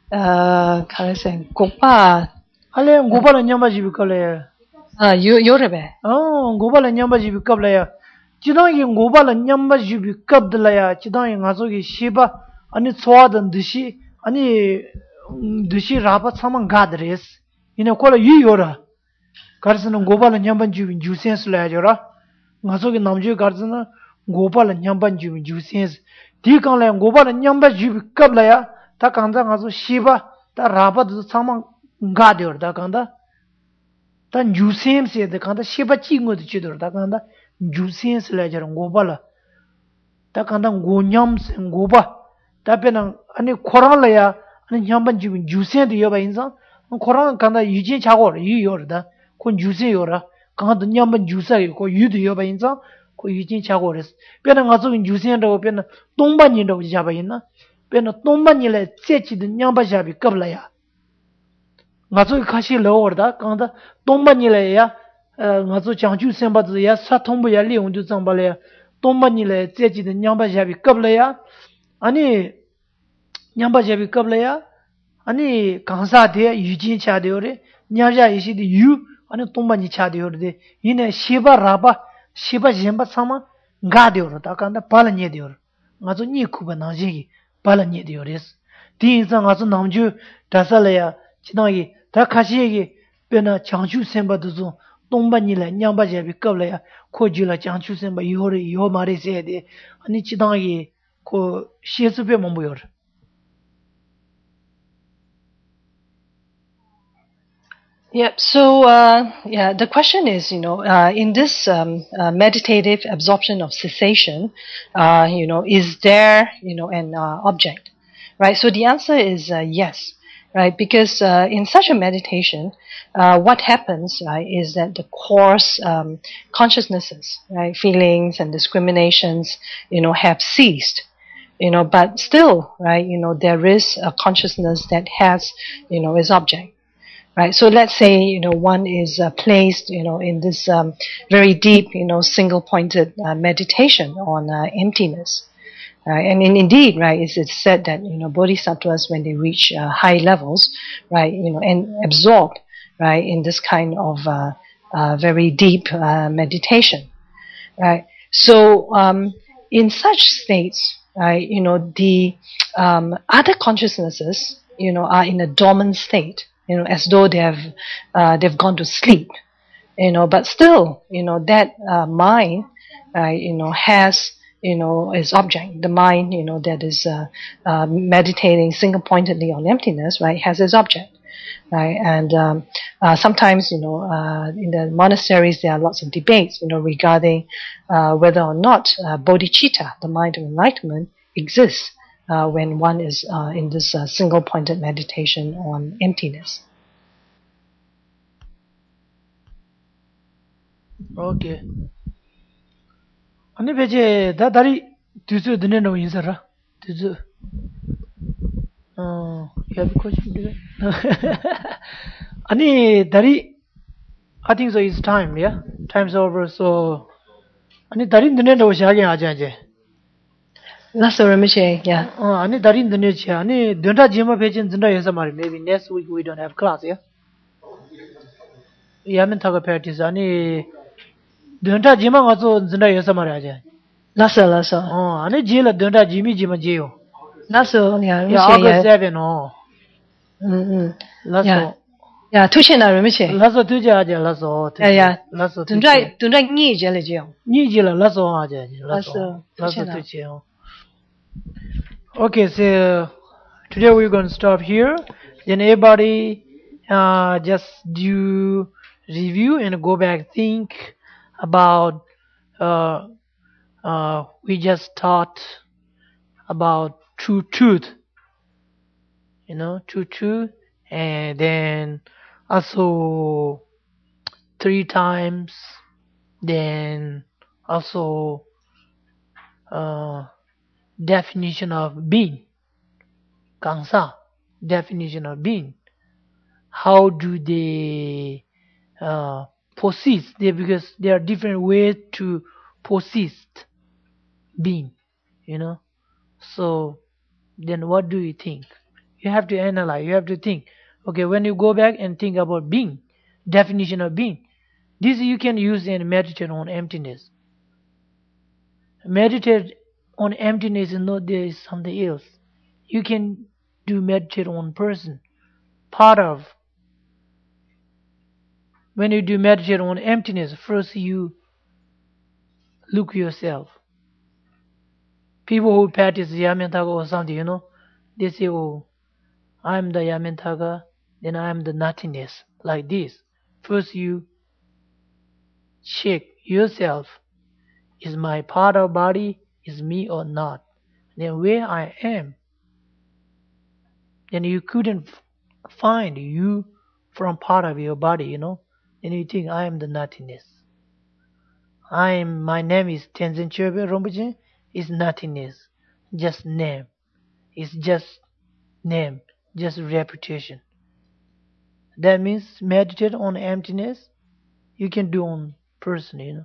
Carissa Gopa. Ale gopa la nyamba jibi kale. You rebe. Gopa la nyamba jibi kabla ya. Chidang yi gopa la nyamba jibi kabla ya. Chidang yi ngaso ki shiba ani tsuwadan dishi ani dishi rapa tsama gad res. Ina kola yu yora. Karsana gopa la nyamba jibi jusens la ya jora. Ngaso ki namjo karsana gopa la nyamba jibi jusens. Di kang la gopa la nyamba jibi kabla ya. Ta kanda ngaso shiba ta rapa tsama gad yor da kanda. Ta jusem se de kanda shiba chingo de chidor da kanda jusens la jar gopa la. Ta kanda gonyam se gopa. Ta pena ani korang la ya ani nyamba jibi jusen de yoba insa. korang kanda yujin chagor yu yor da. Kon jusen yora. Kanda nyamba jusa ko yu de yoba insa. Ko yujin chagor es. Pena ngaso jusen da pena tongba ni da jaba inna. Pena tongba ni la tsechi de nyamba jabi kabla ya. ngazo kashi lo da kanda tongba ni le ya ngazo changju semba zi ya sa tongbu ya liong ju zangba le ya tongba ni le zeji de nyamba jabi kabla ya ani nyamba jabi kabla ya ani kansa de yujin cha de yore nyarja ishi de yu ani tongba ni cha de yore de ine shiba raba shiba jemba sama ga de yore da kanda pala nye de yore ngazo ni kuba na ji pala nye de yore di insa ngazo namju dasa le ya chidang 다 카시에게 베나 장추 셈바도zo 동반이라 냥바제비 겁라야 코지라 장추 셈바 요리 요 말이세데 아니 지당이 고 시에스베 몸보여. Yep. So, yeah, the question is, in this meditative absorption of cessation, is there, an object, right? So the answer is yes. Right, because in such a meditation, what happens, right, is that the coarse consciousnesses, right, feelings and discriminations, have ceased, but still, right, there is a consciousness that has, its object, right. So let's say, one is placed, in this very deep, single-pointed meditation on emptiness. And indeed, right, it's said that, bodhisattvas, when they reach high levels, right, and absorb, right, in this kind of very deep meditation, right. So, in such states, right, the other consciousnesses, are in a dormant state, as though they've gone to sleep, but still, that mind, right, has its object. The mind, that is meditating single-pointedly on emptiness, right, has its object, right? And sometimes, in the monasteries, there are lots of debates, regarding whether or not bodhicitta, the mind of enlightenment, exists when one is in this single-pointed meditation on emptiness. Okay. 아니 베제 다다리 뒤즈 드네 너 인사라 뒤즈 yeah because 아니 다리 I think so it's time yeah time's over so 아니 다리 드네 너 시작해 하자 이제 That's Rinpoche, yeah. 아니 다리 드네 치 아니 된다 지마 베진 된다 해서 말이 maybe next week we don't have class yeah 야면 타고 practice 아니 된다 지마 가서 된다 해서 말이야. Lasso. 아니 지라 된다 지미 지마 지요. Lasso, yeah. Yeah, August 7, Lasso. Yeah, 투신아 Rinpoche. Lasso 투지 하자, Lasso. Yeah. Lasso. 둔자 니제 레지요. 니지라 Lasso 하자, Lasso. Lasso 투지. Okay, so today we're going to stop here. Then everybody just do review and go back think about we just taught about true truth, true truth, and then also 3 times, then Also, definition of being, Kangsa, definition of being. How do they persist? Because there are different ways to persist being, So then what do you think? You have to analyze, you have to think. Okay, when you go back and think about being, definition of being, this you can use and meditate on emptiness. Meditate on emptiness and know there is something else. You can do meditate on person, part of. When you do meditate on emptiness, first you look yourself. People who practice Yamantaka or something, they say, oh, I'm the Yamantaka, then I'm the nothingness, like this. First you check yourself. Is my part of body, is me or not? Then where I am. Then you couldn't find you from part of your body, Then you think I am the nothingness. My name is Tenzin Chobe Rinpoche, is nothingness. Just name. It's just name, just reputation. That means meditate on emptiness. You can do on person,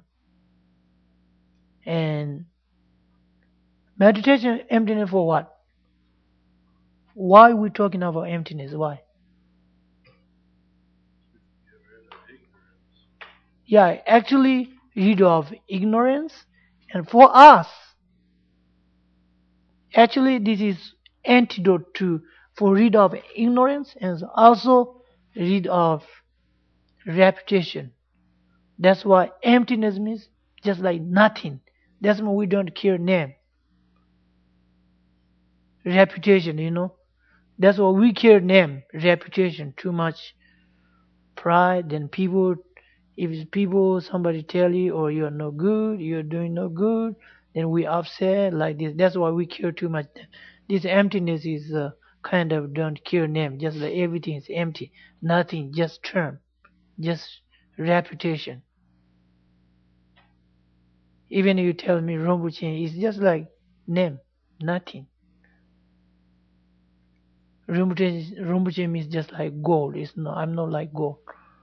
And meditation emptiness for what? Why we talking about emptiness? Why? Yeah, actually rid of ignorance. And for us, actually this is antidote for rid of ignorance and also rid of reputation. That's why emptiness means just like nothing. That's why we don't care name. Reputation, That's why we care name, reputation, too much pride. Then somebody tell you, oh, you're no good, you're doing no good, then we upset like this. That's why we care too much. This emptiness is kind of don't care name, just like everything is empty, nothing, just term, just reputation. Even you tell me Rinpoche, it's just like name, nothing. Rinpoche means just like gold. I'm not like gold.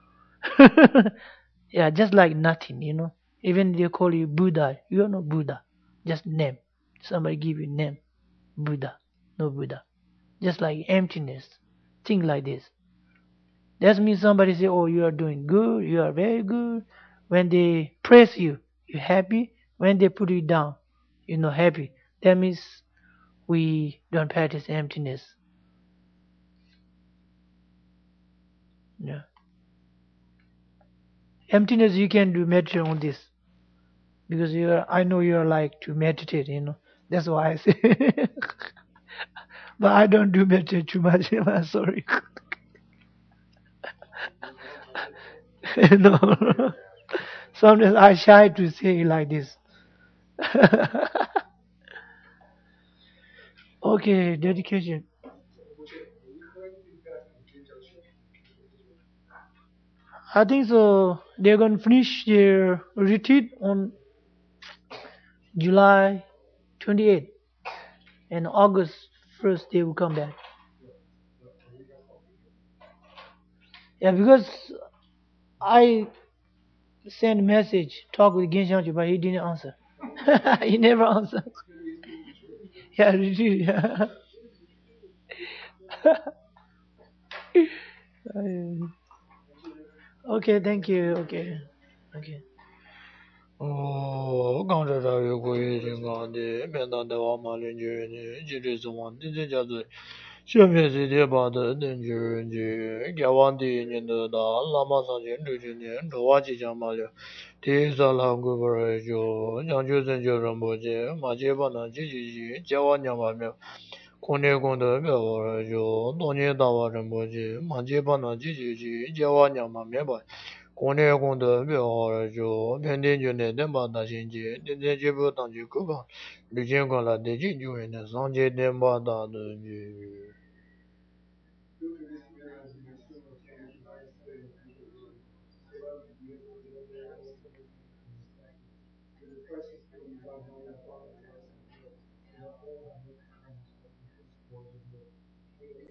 Yeah, just like nothing, Even they call you Buddha, you are not Buddha. Just name. Somebody give you name. Buddha, no Buddha. Just like emptiness. Think like this. That means somebody say, oh, you are doing good, you are very good. When they praise you, you're happy. When they put you down, you're not happy. That means we don't practice emptiness. Yeah. Emptiness, you can do meditate on this. Because I know you are like to meditate, That's why I say. But I don't do meditate too much. I'm sorry. No. Sometimes I shy to say like this. Okay, dedication. I think so. They're going to finish their retreat on July 28th, and August 1st they will come back. Yeah, because I sent message, talk with Genshanchu, but he didn't answer. He never answered. Yeah, retreat. Yeah. Okay, thank you. Okay. Oh, Kone konda mewa jo, donye dawa rinpoche, manje bana jiji jawa nyama meba. Kone konda mewa jo, pende jone denpa dashinje, dende jebo tangje kuka, lujen kola deji juwe ne sanje denpa da dunje.